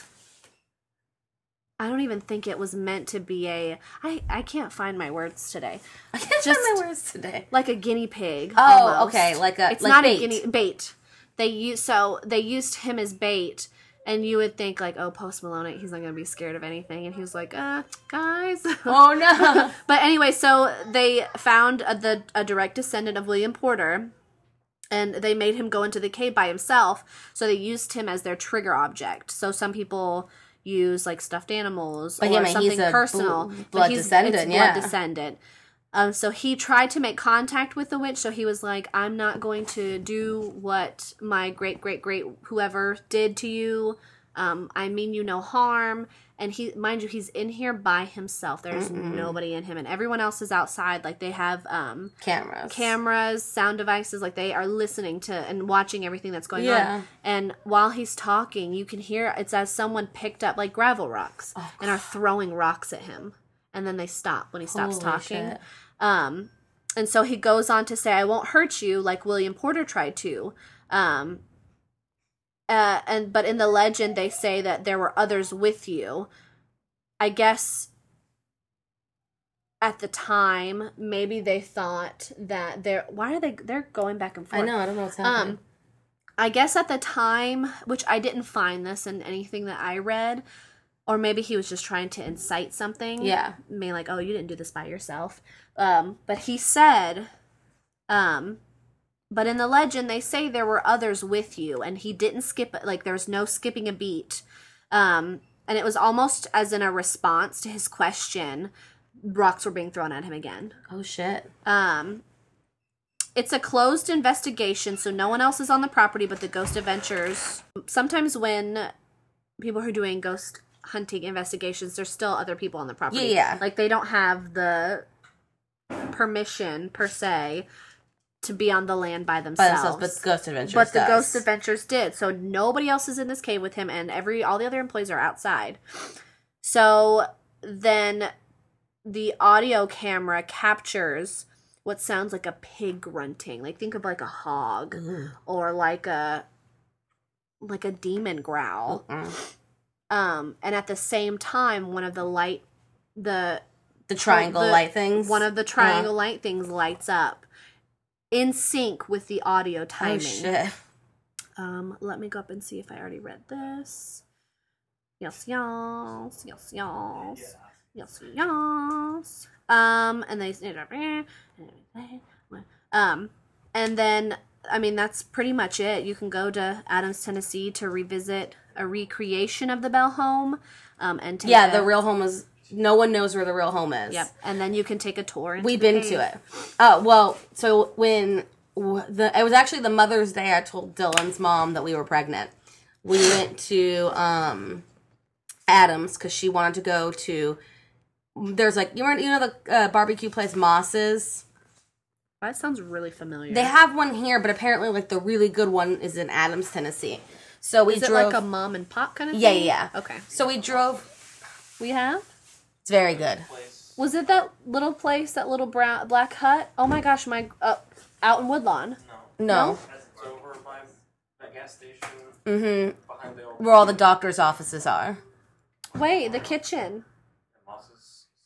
I don't even think it was meant to be a. I I can't find my words today. I can't Just- find my words today. Like a guinea pig. Oh, almost. okay, like a- It's like not bait. a guinea bait. They use so they used him as bait, and you would think like, oh, Post Malone, he's not gonna be scared of anything, and he was like, uh, guys. Oh, no. But anyway, so they found a, the a direct descendant of William Porter, and they made him go into the cave by himself. So they used him as their trigger object. So some people use like stuffed animals But or yeah, man, something he's a personal. bl- but blood he's, descendant, it's yeah. blood descendant. Um, so he tried to make contact with the witch. So he was like, "I'm not going to do what my great great great whoever did to you. Um, I mean you no harm." And he, mind you, he's in here by himself. There's Mm-mm. nobody in him, and everyone else is outside. Like they have um, Cameras. cameras, sound devices. Like they are listening to and watching everything that's going Yeah. on. And while he's talking, you can hear it's as someone picked up like gravel rocks Oh, and are throwing rocks at him, and then they stop when he stops Holy talking. shit. Um, and so he goes on to say, "I won't hurt you like William Porter tried to." Um, uh, and but in the legend they say that there were others with you. I guess at the time, maybe they thought that they're. Why are they? They're going back and forth. I know, I don't know what's happening. Um, I guess at the time, which I didn't find this in anything that I read, or maybe he was just trying to incite something. Yeah. Being like, oh, you didn't do this by yourself. Um, but he said, um, but in the legend, they say there were others with you, and he didn't skip, like, there was no skipping a beat. Um, and it was almost as in a response to his question, rocks were being thrown at him again. Oh, shit. Um, it's a closed investigation, so no one else is on the property but the Ghost Adventures. Sometimes when people are doing ghost hunting investigations, there's still other people on the property. Yeah, yeah. Like, they don't have the permission, per se, to be on the land by By themselves. themselves, but Ghost Adventures But the does. Ghost Adventures did. So nobody else is in this cave with him, and every all the other employees are outside. So then the audio camera captures what sounds like a pig grunting. Like, think of like a hog Ooh. or like a like a demon growl. Mm-mm. Um, and at the same time, one of the light the The triangle the- light things. one of the triangle Uh, light things lights up in sync with the audio Oh, timing. shit. Um, let me go up and see if I already read this. Yes, yes, yes, yes, yes, yes. Um, and they um, and then I mean that's pretty much it. You can go to Adams, Tennessee to revisit a recreation of the Bell home. Um, and take Yeah, a- the real home is... No one knows where the real home is. Yep, and then you can take a tour. into We've the been cave. to it. Oh, well, so when... w- the It was actually the Mother's Day I told Dylan's mom that we were pregnant. We went to um, Adams because she wanted to go to... There's like... You, remember, you know the uh, barbecue place Moss's? That sounds really familiar. They have one here, but apparently like the really good one is in Adams, Tennessee. So we Is it drove... like a mom and pop kind of Yeah, thing? yeah, yeah. Okay. So we drove... We have? It's very good. Place. Was it that little place, that little brown black hut? Oh my gosh, my uh, out in Woodlawn. No. No. That's it's over by that gas station Mm-hmm. behind the old Where all the doctor's offices are. Wait, the kitchen. Moss's Southern Cooking.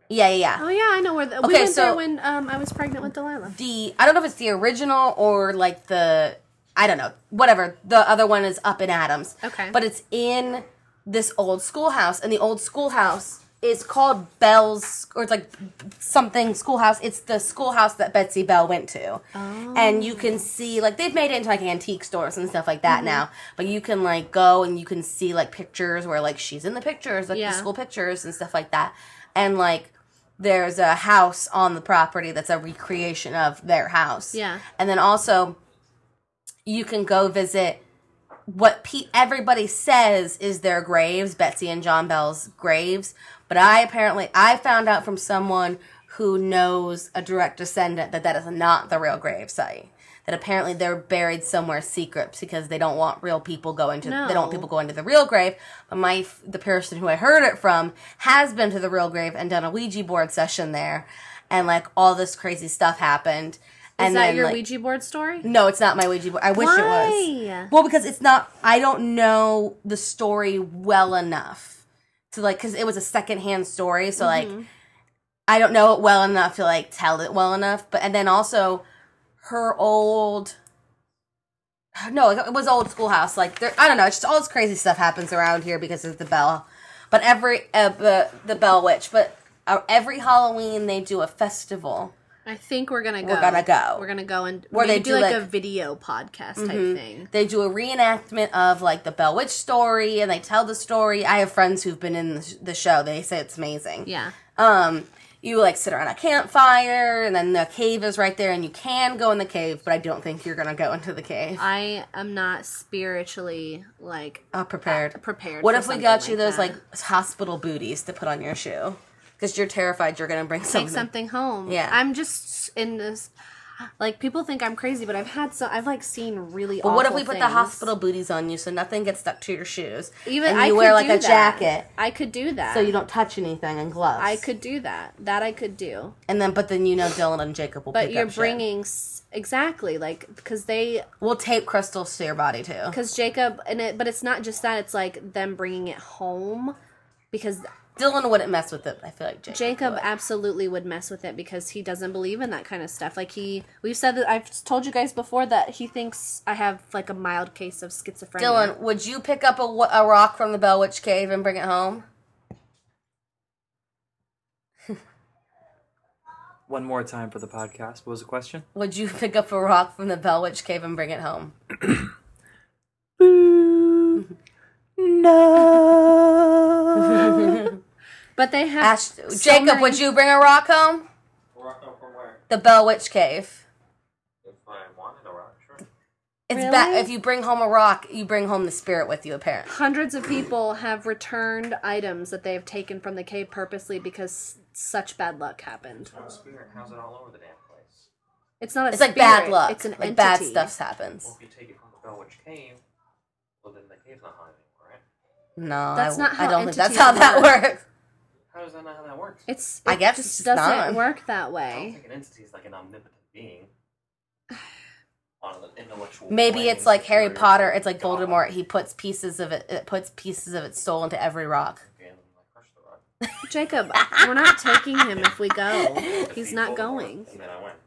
Yeah, yeah, yeah. Oh yeah, I know where. The, we Okay, went so- there when um I was pregnant with Delilah. The I don't know if it's the original or like the I don't know whatever. The other one is up in Adams. Okay. But it's in this old schoolhouse, and the old schoolhouse is called Bell's, or it's like something schoolhouse. It's the schoolhouse that Betsy Bell went to, Oh. and you can see like they've made it into like antique stores and stuff like Mm-hmm. that now. But you can like go and you can see like pictures where like she's in the pictures, like Yeah. the school pictures and stuff like that, and like. There's a house on the property that's a recreation of their house. Yeah. And then also, you can go visit what pe- everybody says is their graves, Betsy and John Bell's graves. But I apparently, I found out from someone who knows a direct descendant that that is not the real grave site. That apparently they're buried somewhere secret because they don't want real people going to. No. They don't want people going to the real grave. But my the person who I heard it from has been to the real grave and done a Ouija board session there, and like all this crazy stuff happened. Is and that then, your like, Ouija board story? No, it's not my Ouija board. I wish it was. Why? Well, because it's not. I don't know the story well enough to like because it was a secondhand story. So like, I don't know it well enough to like tell it well enough. But and then also. Her old, no, it was old schoolhouse. Like there, I don't know. It's just all this crazy stuff happens around here because of the Bell. But every uh, the the Bell Witch. But uh, every Halloween they do a festival. I think we're gonna go. We're gonna go. We're gonna go and Where maybe they do do, like, like- a video podcast type thing. They do a reenactment of like the Bell Witch story, and they tell the story. I have friends who've been in the, sh- the show. They say it's amazing. Yeah. Um, you like sit around a campfire, and then the cave is right there, and you can go in the cave, but I don't think you're gonna go into the cave. I am not spiritually like Uh, prepared. prepared. What for if we something got you like those that. like hospital booties to put on your shoe? Because you're terrified you're gonna bring something. take something home? Yeah. I'm just in this. Like people think I'm crazy, but I've had so I've like seen really. But what if awful we put things. the hospital booties on you so nothing gets stuck to your shoes? Even and I you could wear like do a that. jacket I could do that. so you don't touch anything and gloves. I could do that. That I could do. And then, but then you know Dylan and Jacob will But pick you're up shit. bringing s- exactly like because they We'll tape crystals to your body too. because Jacob and it, but it's not just that. It's like them bringing it home because Dylan wouldn't mess with it. I feel like Jacob. Jacob would. absolutely would mess with it because he doesn't believe in that kind of stuff. Like he, we've said that I've told you guys before that he thinks I have like a mild case of schizophrenia. Dylan, would you pick up a, wa- a rock from the Bell Witch Cave and bring it home? One more time for the podcast. What was the question? Would you pick up a rock from the Bell Witch Cave and bring it home? No. but they have Ash, so Jacob, many- would you bring a rock home? Rock up from where? The Bell Witch Cave. If I wanted a rock, sure. It's Really? bad if you bring home a rock. You bring home the spirit with you. Apparently, Hundreds of people have returned items that they have taken from the cave purposely because such bad luck happened. No spirit, how's it all over the damn place? It's not a it's like spirit, bad luck. It's an like entity. bad stuff happens. Well, if you take it from the Bell Witch Cave, well then the cave's not haunted anymore, right? No, That's I, not I how don't think that's entities how that work. works. How does that not how that works? It's. I it guess just it's just doesn't not. work that I don't way. think an entity is like an omnipotent being. On an intellectual Maybe plane it's like Harry superior Potter. to It's like God. Voldemort. He puts pieces of it. It puts pieces of its soul into every rock. Okay, and then, like, crush the rock. Jacob, we're not taking him if we go. He's Be not Voldemort, going. And then I went.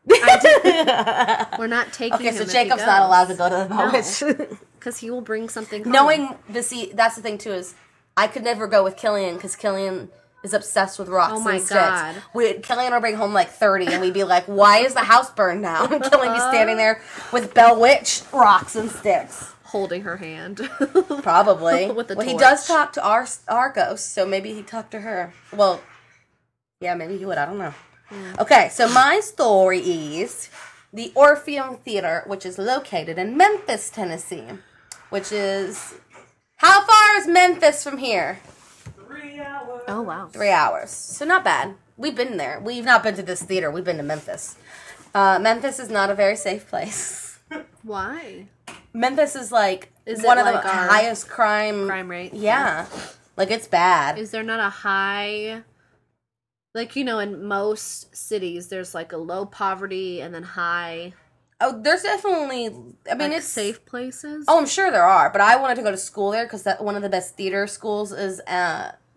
I did. We're not taking Okay, him. so if Jacob's he not goes. allowed to go to the Bell No. Witch. Because he will bring something home. Knowing the see, that's the thing too is I could never go with Killian because Killian is obsessed with rocks Oh my and sticks. God. We Killian will bring home like thirty, and we'd be like, "Why is the house burned now?" And Killian be standing there with Bell Witch rocks and sticks. holding her hand. Probably. With the well, he torch. does talk to our our ghost, so maybe he talked to her. Well, yeah, maybe he would. I don't know. Hmm. Okay, so my story is the Orpheum Theater, which is located in Memphis, Tennessee, which is how far is Memphis from here? Three hours. Oh wow. Three hours. So not bad. We've been there. We've not been to this theater. We've been to Memphis. Uh, Memphis is not a very safe place. Why? Memphis is like Is it one of like the our highest crime crime rate? Yeah, like it's bad. Is there not a high, like, you know, in most cities, there's like a low poverty and then high, Oh, there's definitely. I mean, like, it's safe places? Oh, I'm sure there are, but I wanted to go to school there because that one of the best theater schools is uh,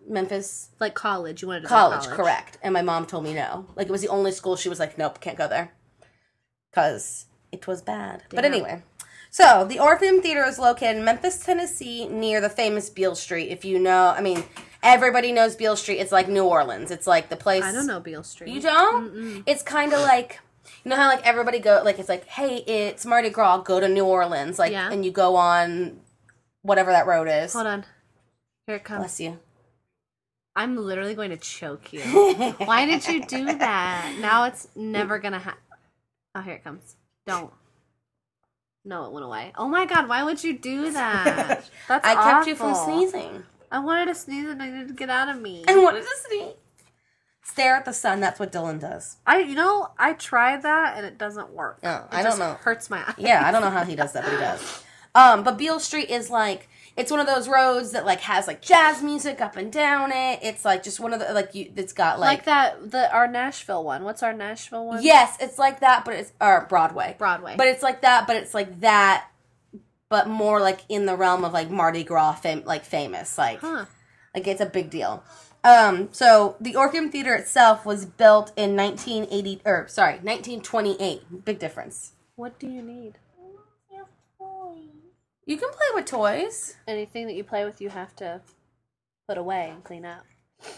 Memphis Like college. You wanted to college, go to college. correct. And my mom told me no. Like, it was the only school she was like, nope, can't go there. Because it was bad. But Damn. anyway. So, the Orpheum Theater is located in Memphis, Tennessee, near the famous Beale Street. If you know, I mean, everybody knows Beale Street. It's like New Orleans. It's like the place. I don't know Beale Street. You don't? Mm-mm. It's kind of like, you know how like everybody go, like it's like, hey, it's Mardi Gras, go to New Orleans. Like, Yeah. and you go on whatever that road is. Hold on. Here it comes. Bless you. I'm literally going to choke you. Why did you do that? Now it's never going to happen. Oh, here it comes. Don't. No, it went away. Oh my god, why would you do that? That's I kept awful. you from sneezing. I wanted to sneeze and I didn't get out of me. I wanted to sneeze. Stare at the sun. That's what Dylan does. I, you know, I tried that and it doesn't work. Oh, It I don't just know. Hurts my eyes. Yeah, I don't know how he does that, but he does. Um, but Beale Street is like, it's one of those roads that like has like jazz music up and down it. It's like just one of the like you. It's got like, Like that, the our Nashville one. What's our Nashville one? yes, it's like that, but it's or Broadway. Broadway. But it's like that, but it's like that, but more like in the realm of like Mardi Gras, fam- like famous, like Huh. like it's a big deal. Um, so the Orpheum Theater itself was built in nineteen eighty, or sorry, nineteen twenty-eight. Big difference. What do you need? Your toys. You can play with toys. Anything that you play with, you have to put away and clean up.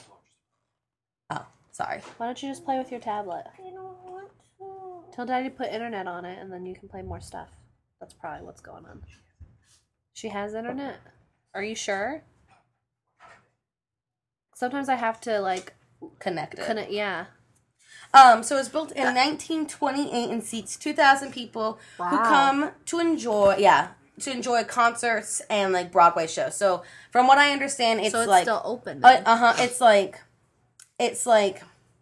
Oh, sorry. Why don't you just play with your tablet? I don't want to. Tell Daddy to put internet on it, and then you can play more stuff. That's probably what's going on. She has internet. Are you sure? Sometimes I have to like Connected. connect. Yeah. Um, so it was built in nineteen twenty-eight and seats two thousand people who Wow. come to enjoy, yeah, to enjoy concerts and like Broadway shows. So from what I understand, it's, So it's like still open. uh then. huh, it's like it's like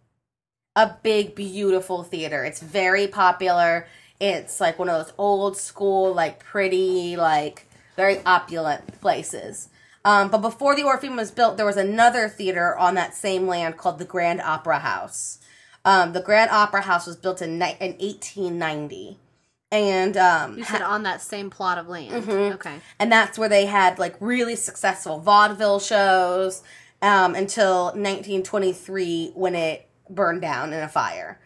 a big, beautiful theater. It's very popular. It's like one of those old school, like pretty, like very opulent places. Um, but before the Orpheum was built, there was another theater on that same land called the Grand Opera House. Um, the Grand Opera House was built in, ni- in eighteen ninety. And um, You said on that same plot of land. Mhm. Okay. and that's where they had like really successful vaudeville shows um, until nineteen twenty-three when it burned down in a fire.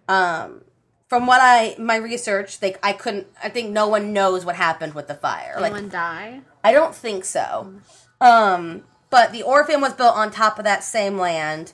Um, from what I my research, like I couldn't. I think no one knows what happened with the fire. Like Anyone die? I don't think so. Um, but the Orpheum was built on top of that same land.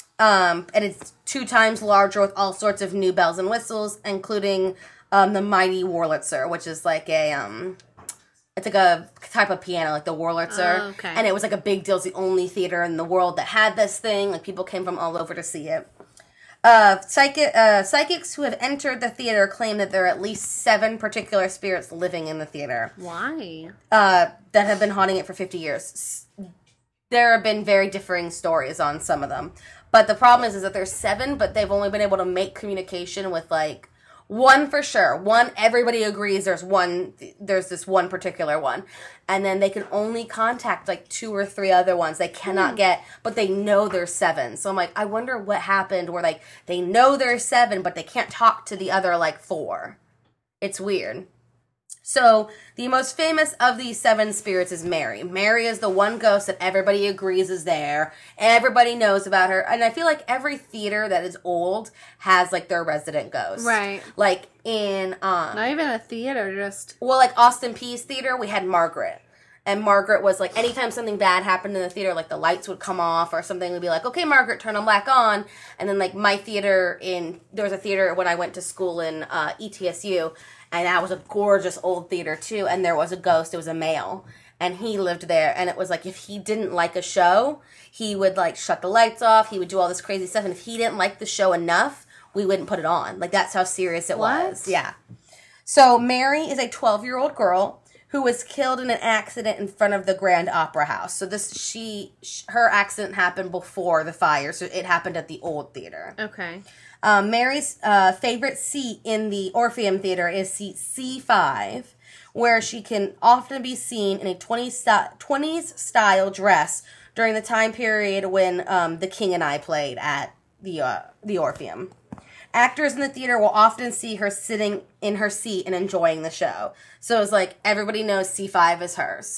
Um, and it's two times larger with all sorts of new bells and whistles, including um, the mighty Wurlitzer, which is like a um, it's like a type of piano, like the Wurlitzer. Oh, okay. And it was like a big deal. It's the only theater in the world that had this thing. Like people came from all over to see it. Uh, psychic, uh, psychics who have entered the theater claim that there are at least seven particular spirits living in the theater Why? uh, that have been haunting it for fifty years. There have been very differing stories on some of them. But the problem is, is that there's seven, but they've only been able to make communication with, like, one for sure. One, everybody agrees there's one, there's this one particular one. And then they can only contact, like, two or three other ones. They cannot get, but they know there's seven. So I'm like, I wonder what happened where, like, they know there's seven, but they can't talk to the other, like, four. It's weird. So, the most famous of these seven spirits is Mary. Mary is the one ghost that everybody agrees is there. Everybody knows about her. And I feel like every theater that is old has, like, their resident ghost. Right. Like, in, um... Not even a theater, just well, like, Austin Peay's theater, we had Margaret. And Margaret was, like, anytime something bad happened in the theater, like, the lights would come off or something, would be like, okay, Margaret, turn them back on. And then, like, my theater in... There was a theater when I went to school in uh, E T S U, and that was a gorgeous old theater, too. And there was a ghost. It was a male. And he lived there. And it was like, if he didn't like a show, he would, like, shut the lights off. He would do all this crazy stuff. And if he didn't like the show enough, we wouldn't put it on. Like, that's how serious it What? was. Yeah. So, Mary is a twelve-year-old girl who was killed in an accident in front of the Grand Opera House. So, this, she, sh- her accident happened before the fire. So, it happened at the old theater. okay. Um, Mary's uh, favorite seat in the Orpheum Theater is seat C five, where she can often be seen in a twenties style dress during the time period when um, The King and I played at the uh, the Orpheum. Actors in the theater will often see her sitting in her seat and enjoying the show. So it's like everybody knows C five is hers.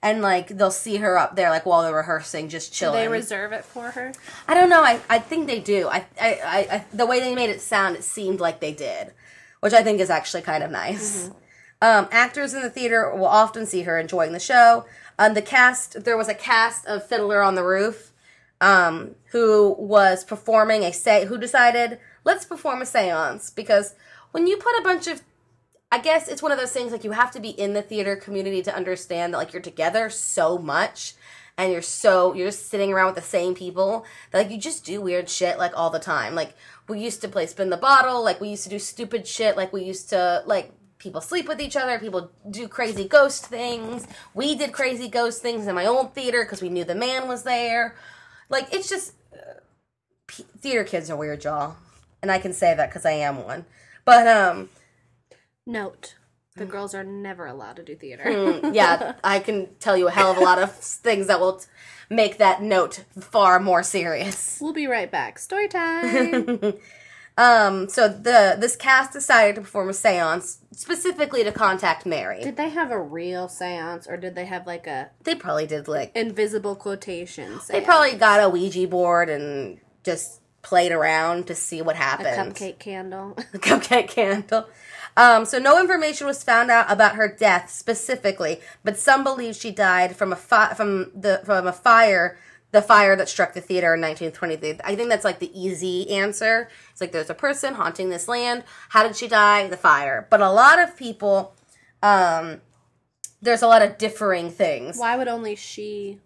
and like they'll see her up there like while they're rehearsing, just Do chilling. they reserve it for her? I don't know. I, I think they do. I, I, I, I the way they made it sound, it seemed like they did, which I think is actually kind of nice. Mm-hmm. Um, actors in the theater will often see her enjoying the show. Um, the cast, there was a cast of Fiddler on the Roof, um, who was performing a say, who decided, let's perform a seance, because when you put a bunch of, I guess it's one of those things, like, you have to be in the theater community to understand that, like, you're together so much, and you're so, you're just sitting around with the same people, that, like, you just do weird shit, like, all the time. Like, we used to play Spin the Bottle, like, we used to do stupid shit, like, we used to, like, people sleep with each other, people do crazy ghost things. We did crazy ghost things in my old theater, because we knew the man was there. Like, it's just, uh, p- theater kids are weird, y'all. And I can say that, because I am one. But, um... Note, the girls are never allowed to do theater. Mm, yeah, I can tell you a hell of a lot of things that will t- make that note far more serious. We'll be right back. Story time. um, so the this cast decided to perform a seance specifically to contact Mary. Did they have a real seance, or did they have like a They probably did, like... invisible quotation seance? They probably got a Ouija board and just played around to see what a happened. cupcake candle. A cupcake candle. Um, so no information was found out about her death specifically, but some believe she died from a fi- from the from a fire, the fire that struck the theater in nineteen twenty-three. I think that's like the easy answer. It's like there's a person haunting this land. How did she die? The fire. But a lot of people, um, there's a lot of differing things. Why would only she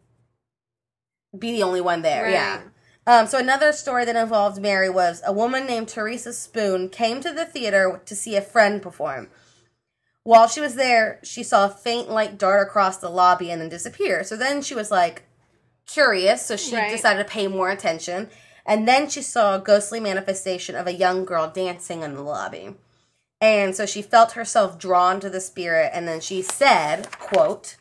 Be the only one there? Right. Yeah. Um, so another story that involved Mary was a woman named Teresa Spoon came to the theater to see a friend perform. While she was there, she saw a faint light dart across the lobby and then disappear. So then she was like curious, so she Right. decided to pay more attention. And then she saw a ghostly manifestation of a young girl dancing in the lobby. And so she felt herself drawn to the spirit, and then she said, quote,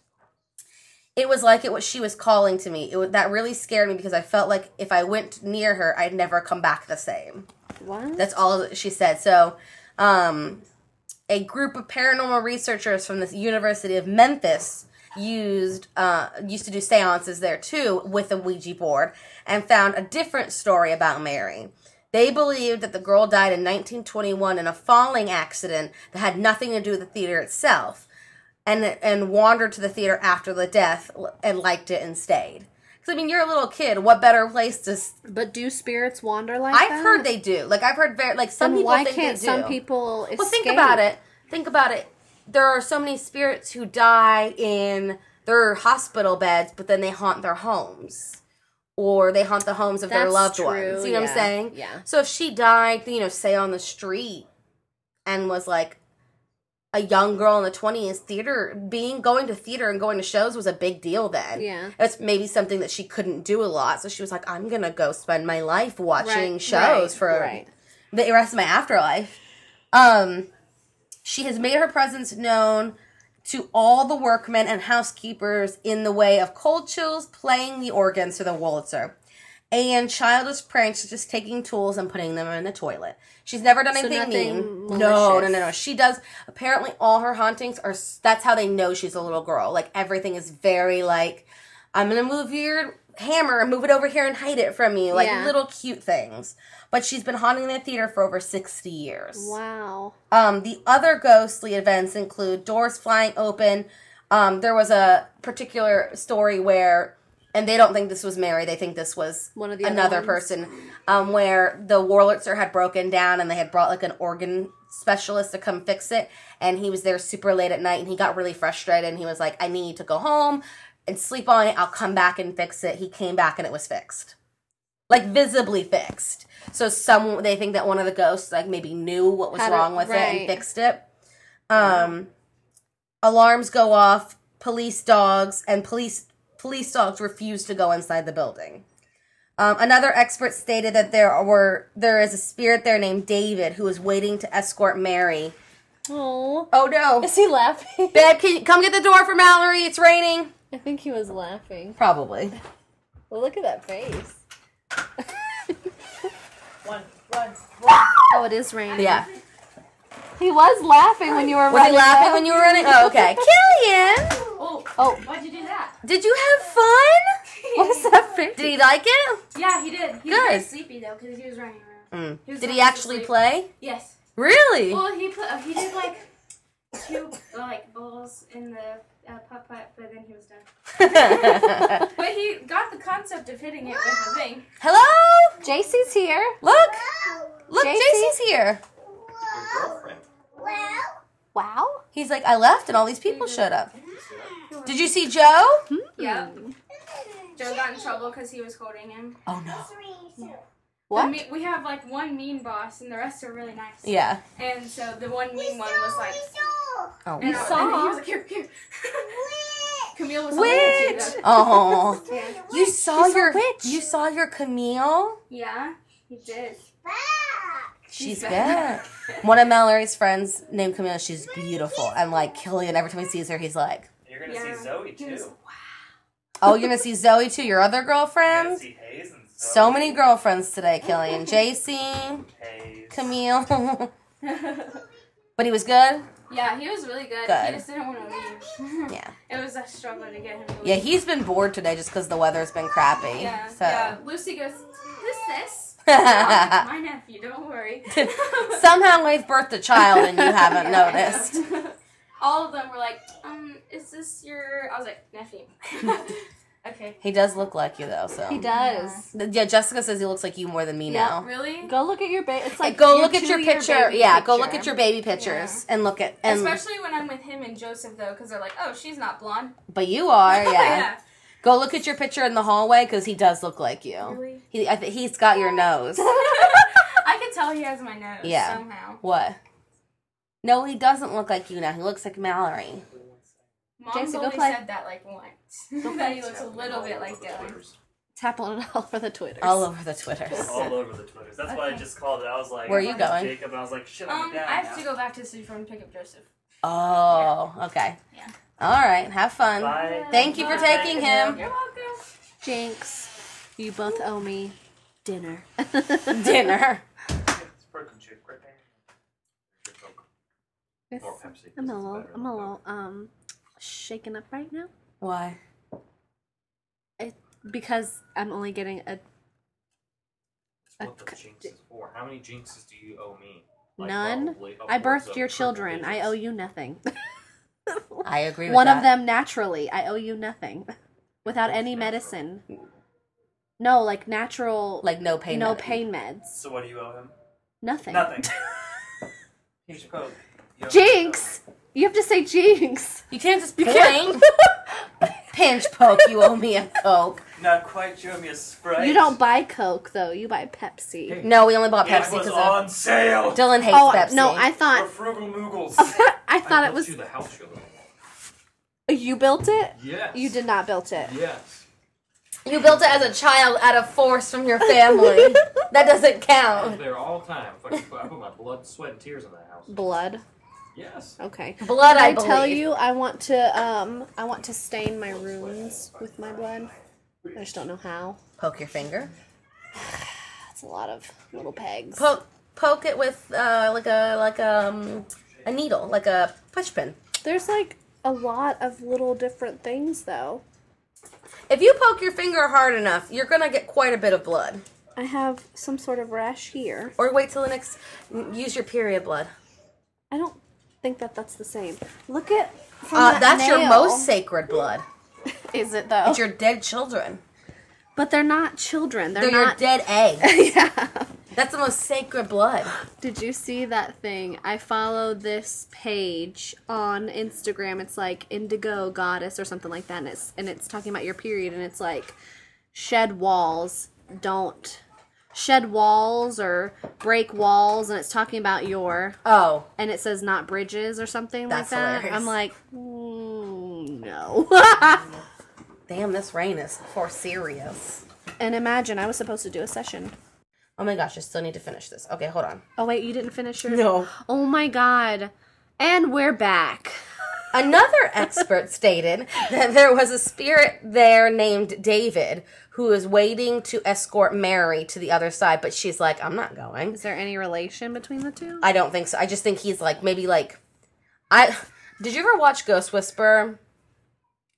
"It was like it was she was calling to me. It was, that really scared me because I felt like if I went near her, I'd never come back the same." What? That's all she said. So, um, a group of paranormal researchers from the University of Memphis used uh, used to do seances there too with a Ouija board and found a different story about Mary. They believed that the girl died in nineteen twenty-one in a falling accident that had nothing to do with the theater itself. And and wandered to the theater after the death and liked it and stayed. Because, I mean, you're a little kid. What better place to... s- But do spirits wander like I've that? heard they do. Like, I've heard very... Like, some Then people why think can't they do. some people escape? Well, think about it. Think about it. There are so many spirits who die in their hospital beds, but then they haunt their homes. Or they haunt the homes of their That's loved true, ones. You know what yeah, I'm saying? yeah. So if she died, you know, say on the street and was like a young girl in the twenties, theater, being, going to theater and going to shows was a big deal then. Yeah. It's maybe something that she couldn't do a lot. So she was like, I'm going to go spend my life watching Right, shows right, for right. the rest of my afterlife. Um, she has made her presence known to all the workmen and housekeepers in the way of cold chills, playing the organs for the Wurlitzer, and childish pranks such as taking tools and putting them in the toilet. She's never done So anything nothing mean. malicious. No, no, no, no. She does. Apparently, all her hauntings are. That's how they know she's a little girl. Like, everything is very like, I'm gonna move your hammer and move it over here and hide it from you. Like Yeah. little cute things. But she's been haunting the theater for over sixty years. Wow. Um, the other ghostly events include doors flying open. Um, there was a particular story where, and they don't think this was Mary, they think this was One of the other another ones. person, um, where the Wurlitzer had broken down and they had brought like an organ specialist to come fix it, and he was there super late at night and he got really frustrated and he was like, I need to go home and sleep on it, I'll come back and fix it. He came back and it was fixed. Like, visibly fixed. So some, they think that one of the ghosts, like, maybe knew what was Had it- wrong with it right. and fixed it. Um, alarms go off, police dogs, and police police dogs refuse to go inside the building. Um, another expert stated that there were there is a spirit there named David who is waiting to escort Mary. Oh. Oh no! Is he laughing? Babe, can you come get the door for Mallory? It's raining. I think he was laughing. Probably. Well, look at that face. One, one, one. Oh, it is raining. Yeah. He was laughing when you were Was he running. laughing though. when you were running? Oh, okay. Killian! Oh, Oh, why'd you do Did you have fun? What is that face? Did he like it? Yeah, he did. He was Good. very sleepy though because he was running around. Mm. He was Did going he to actually sleep. play? Yes. Really? Well, he put, uh, he did like two like balls in the uh, putt putt, but then he was done. But he got the concept of hitting it with the thing. Hello? J C's here. Look. Look, J C? J C's here. Your girlfriend. Wow. He's like, I left and all these people showed up. Did you see Joe? Yeah. Joe got in trouble because he was holding him. Oh, no. What? The me- we have like one mean boss, and the rest are really nice. Yeah. And so the one mean one was like, Oh, and, I, saw. and he was like, here, here. Camille was holding it too, though. Oh. Yeah. You saw She's a your witch. You saw your Camille? Yeah, he did. She's back. One of Mallory's friends named Camille, she's beautiful. And like Killian, every time he sees her, he's like, You're gonna Yeah. see Zoe He was- too. oh, you're gonna see Zoe too, your other You're gonna girlfriend? see Hayes and Zoe. So many girlfriends today, Killian. J C, Hayes. Camille. But he was good? Yeah, he was really good. Good. He just didn't want to leave. Yeah. It was a struggle to get him to leave. Yeah, he's been bored today just because the weather's been crappy. Yeah, So. yeah. Lucy goes, who's this? Oh, my nephew, don't worry. Somehow we've birthed a child and you haven't noticed. All of them were like, um, is this your... I was like, nephew. Okay. He does look like you though, so. He does. Yeah, Jessica says he looks like you more than me Yeah. now. Really? Go look at your baby. It's like Like, go your look at your two-year picture. baby Yeah, go look picture. at your baby pictures and look at and. Especially when I'm with him and Joseph, though, because they're like, oh, she's not blonde. But you are, yeah. Yeah. Go look at your picture in the hallway because he does look like you. Really? He, I th- he's got your nose. I can tell he has my nose Yeah. somehow. What? No, he doesn't look like you now. He looks like Mallory. Mom Jason, go only play. said that like once. That he looks a little bit like Dylan. Tap on it all for the Twitters. All over the Twitters. All over the Twitters. That's why I just called it. I was like, Where are you "Where's going?" Jacob, and I was like, shit, I'm Um, down I have now. to go back to the city for him to pick up Joseph. Oh, okay. Yeah. All right. Have fun. Bye. Thank you for Bye. taking him. You're welcome. Jinx, you both owe me dinner. Dinner. It's broken chip. Quick name. Coke. It's- Or Pepsi. I'm a It's little, better I'm than a little, Coke. um, shaken up right now. Why? It, because I'm only getting a, a What the c- jinx is for? How many jinxes do you owe me? Like, none. probably I upwards birthed of your triple children. I digits. owe you nothing. I agree with One that. of them naturally. I owe you nothing. Without What's any natural? medicine. No, like natural, Like no pain. no meds. pain meds. So what do you owe him? Nothing. Nothing. Here's Coke. You owe me Jinx! You have to say Jinx. You can't just You point. can't. Pinch poke. You owe me a Coke. Coke. Not quite. You owe me a Sprite. You don't buy Coke though. You buy Pepsi. No, we only bought It Pepsi was because on sale. Dylan hates Oh Pepsi. no, I For thought frugal moogles. I thought it was the house you live you built it. in. Yes. You did not build it. Yes. You built it as a child out of force from your family. That doesn't I was count. there all the time. I put, I put my blood, sweat, and tears in that house. Blood. Yes. Okay. Blood, Did I, I tell believe. you I want to um I want to stain my runes with my blood. I just don't know how. Poke your finger. That's a lot of little pegs. Poke, poke it with uh, like a like um a needle, like a push pin. There's like a lot of little different things though. If you poke your finger hard enough, you're gonna get quite a bit of blood. I have some sort of rash here. Or wait till the next. Use your period blood. I don't think that that's the same. Look at from Uh, that that's your nail. most sacred blood. Is it though? It's your dead children. But they're not children. They're, They're your not dead eggs. yeah. That's the most sacred blood. Did you see that thing? I follow this page on Instagram. It's like Indigo Goddess or something like that, and it's and it's talking about your period, and it's like shed walls, don't shed walls or break walls, and it's talking about your Oh, and it says not bridges or something That's like that. hilarious. I'm like, mm, no. damn! This rain is for serious. And imagine I was supposed to do a session. Oh my gosh! I still need to finish this. Okay, hold on. Oh wait, you didn't finish your No. Oh my god. And we're back. Another expert stated that there was a spirit there named David who is waiting to escort Mary to the other side, but she's like, I'm not going. Is there any relation between the two? I don't think so. I just think he's like, maybe like, I, did you ever watch Ghost Whisperer?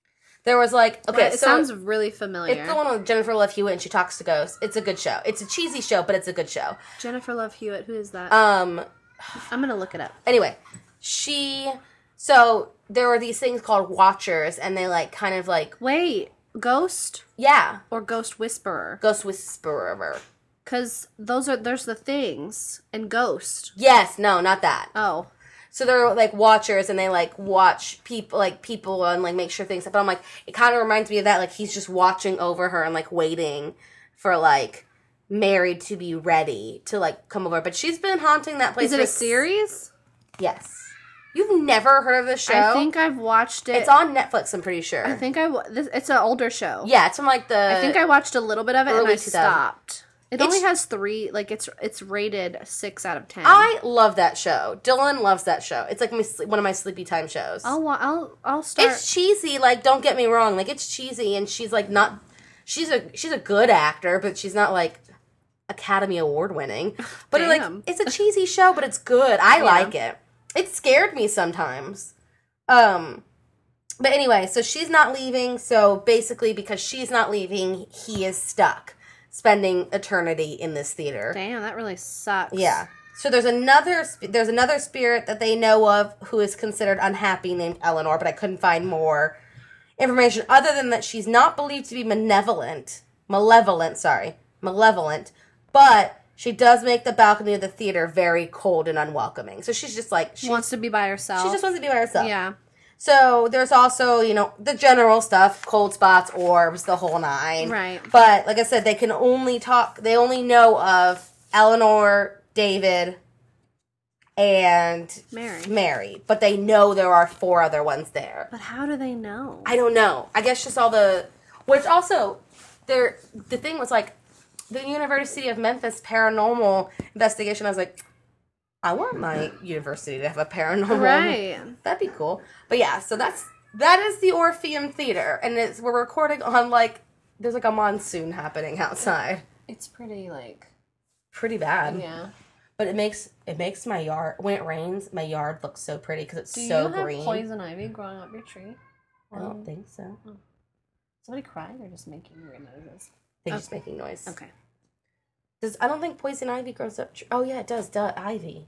There was like okay, it so sounds really familiar. it's the one with Jennifer Love Hewitt and she talks to ghosts. It's a good show. It's a cheesy show, but it's a good show. Jennifer Love Hewitt. Who is that? Um, I'm gonna look it up. anyway, she so there were these things called watchers, and they like kind of like Wait, Ghost yeah, or Ghost Whisperer? ghost whisperer. Because those are there's the things and Ghost. Yes, no, not that. Oh, So they're like watchers, and they like watch people, like people, and like make sure things. But I'm like, it kind of reminds me of that. Like he's just watching over her and like waiting for like Mary to be ready to like come over. But she's been haunting that place. is it for a s- series? Yes. You've never heard of this show? I think I've watched it. it's on Netflix. I'm pretty sure. I think I. wa- This, it's an older show. Yeah, it's from like the. I think I watched a little bit of it and early I two thousands. stopped. It It's- only has three. Like it's it's rated six out of ten. I love that show. Dylan loves that show. It's like my, sle- one of my sleepy time shows. I'll wa- I'll I'll start. It's cheesy, like don't get me wrong, like it's cheesy, and she's like not, she's a she's a good actor, but she's not like Academy Award winning. But it, like Damn. it's a cheesy show, but it's good. I Yeah. like it. It scared me sometimes. Um, but anyway, so she's not leaving. So basically, because she's not leaving, he is stuck, spending eternity in this theater. Damn, that really sucks. Yeah. So there's another sp- there's another spirit that they know of who is considered unhappy named Eleanor, but I couldn't find more information other than that she's not believed to be malevolent, malevolent, sorry, malevolent, but she does make the balcony of the theater very cold and unwelcoming. So she's just like She she, wants to be by herself. she just wants to be by herself. Yeah. So there's also, you know, the general stuff, cold spots, orbs, the whole nine. Right. But like I said, they can only talk, they only know of Eleanor, David, and Mary. Mary. But they know there are four other ones there. But how do they know? I don't know. I guess just all the, which also, there, the thing was like, the University of Memphis paranormal investigation, I was like, I want my university to have a paranormal. Right. That'd be cool. But yeah, so that's that is the Orpheum Theater, and it's we're recording on like there's like a monsoon happening outside. It's pretty like Pretty bad. yeah. But it makes it makes my yard when it rains, my yard looks so pretty because it's Do so you have green. poison ivy growing up your tree? I don't think so. Somebody crying or just making weird noises? They're just Okay. making noise. Okay. Does I don't think poison ivy grows up. Tr- oh yeah, it does. Duh, ivy.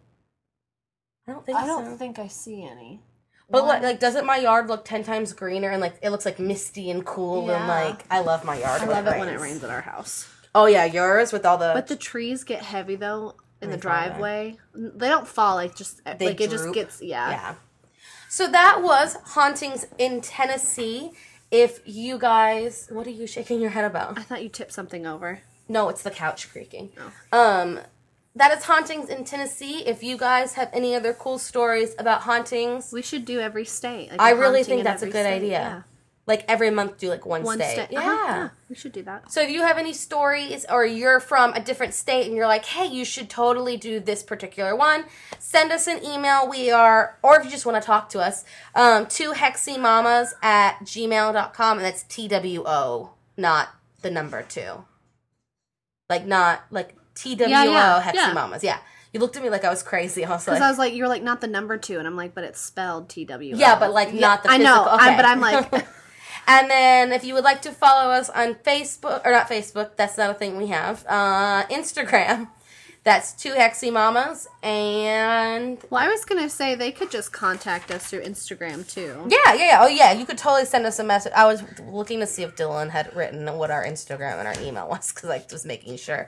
I don't think I so. don't think I see any. But Why? like, like, doesn't my yard look ten times greener and like it looks like misty and cool and Yeah. like I love my yard. I when love it it when it rains. rains at our house. Oh yeah, yours with all the. But the trees get heavy though in They the fall back. driveway. They don't fall like just They like it just droop. gets yeah. Yeah. So that was hauntings in Tennessee. If you guys, what are you shaking your head about? I thought you tipped something over. No, it's the couch creaking. Oh. Um, that is hauntings in Tennessee. If you guys have any other cool stories about hauntings, We should do every state. Like I a really haunting think in that's a every good state. idea. Yeah. Like every month, do like one, One state. state. Yeah. Uh-huh, yeah. We should do that. So if you have any stories or you're from a different state and you're like, hey, you should totally do this particular one, send us an email. We are, or if you just want to talk to us, um, to hexymamas at gmail dot com, and that's T W O, not the number two. Like not, like T W O, Yeah, yeah, hexymamas, yeah. You looked at me like I was crazy. I was Because like, I was like, you're like not the number two, and I'm like, but it's spelled T W. yeah, but like not the I physical. know, I, okay. but I'm like, And then if you would like to follow us on Facebook, or not Facebook, that's not a thing we have, uh, Instagram, that's two Hexy Mamas, and well, I was gonna say they could just contact us through Instagram too. yeah, yeah, yeah, oh yeah, you could totally send us a message. I was looking to see if Dylan had written what our Instagram and our email was, because I was making sure.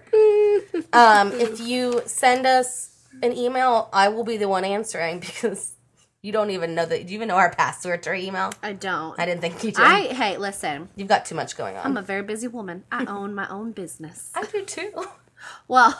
um, if you send us an email, I will be the one answering, because you don't even know that, do you even know our password to our email? I don't. I didn't think you did. I hey, listen. You've got too much going on. I'm a very busy woman. I own my own business. I do too. Well,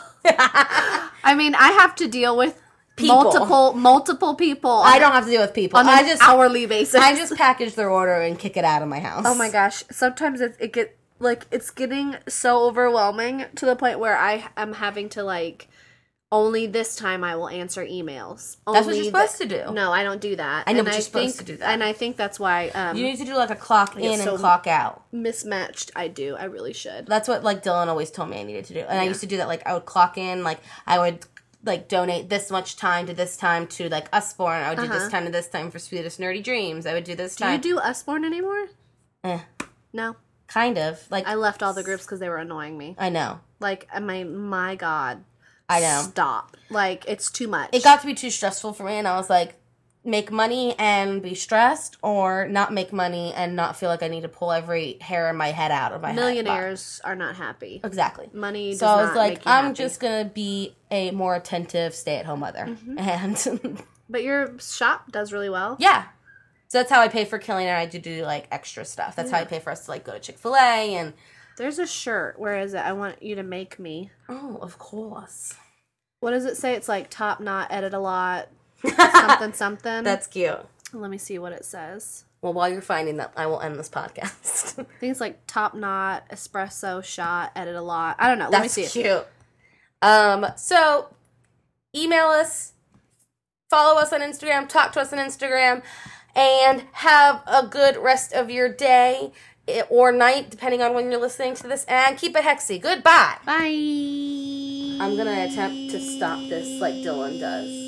I mean, I have to deal with People. multiple multiple people. I don't have to deal with people. on I an just hourly basis. I just package their order and kick it out of my house. Oh my gosh! Sometimes it, it get like it's getting so overwhelming to the point where I am having to like only this time I will answer emails. That's what Only you're thi- supposed to do. No, I don't do that. I know, and but I you're supposed think, to do that. And I think that's why um, You need to do like a clock in get so- and clock out. mismatched. I do. I really should. That's what like Dylan always told me I needed to do. And I used to do that. Like I would clock in, like I would like donate this much time to this time to like Usborne. I would do this Uh-huh. time to this time for Sweetest Nerdy Dreams. I would do this Do time. you do Usborne anymore? Eh, No. kind of. Like I left all the groups because they were annoying me. I know. Like, I mean, my God. I know. Stop. Like, it's too much. It got to be too stressful for me, and I was like, make money and be stressed, or not make money and not feel like I need to pull every hair in my head out of my head. Millionaires are not happy. Exactly. Money does So I was not like, make you I'm happy. just going to be a more attentive stay-at-home mother. Mm-hmm. And But your shop does really well. yeah. So that's how I pay for Killing, and I do do, like, extra stuff. That's how I pay for us to, like, go to Chick-fil-A and... There's a shirt. Where is it? I want you to make me. Oh, of course. What does it say? It's like top knot, edit a lot, something, something. That's cute. Let me see what it says. Well, while you're finding that, I will end this podcast. I think it's like top knot, espresso shot, edit a lot. I don't know. Let That's me see it. cute. Um, so, email us, follow us on Instagram, talk to us on Instagram, and have a good rest of your day eh, or night, depending on when you're listening to this, and keep it hexy. Goodbye. Bye. I'm going to attempt to stop this like Dylan does.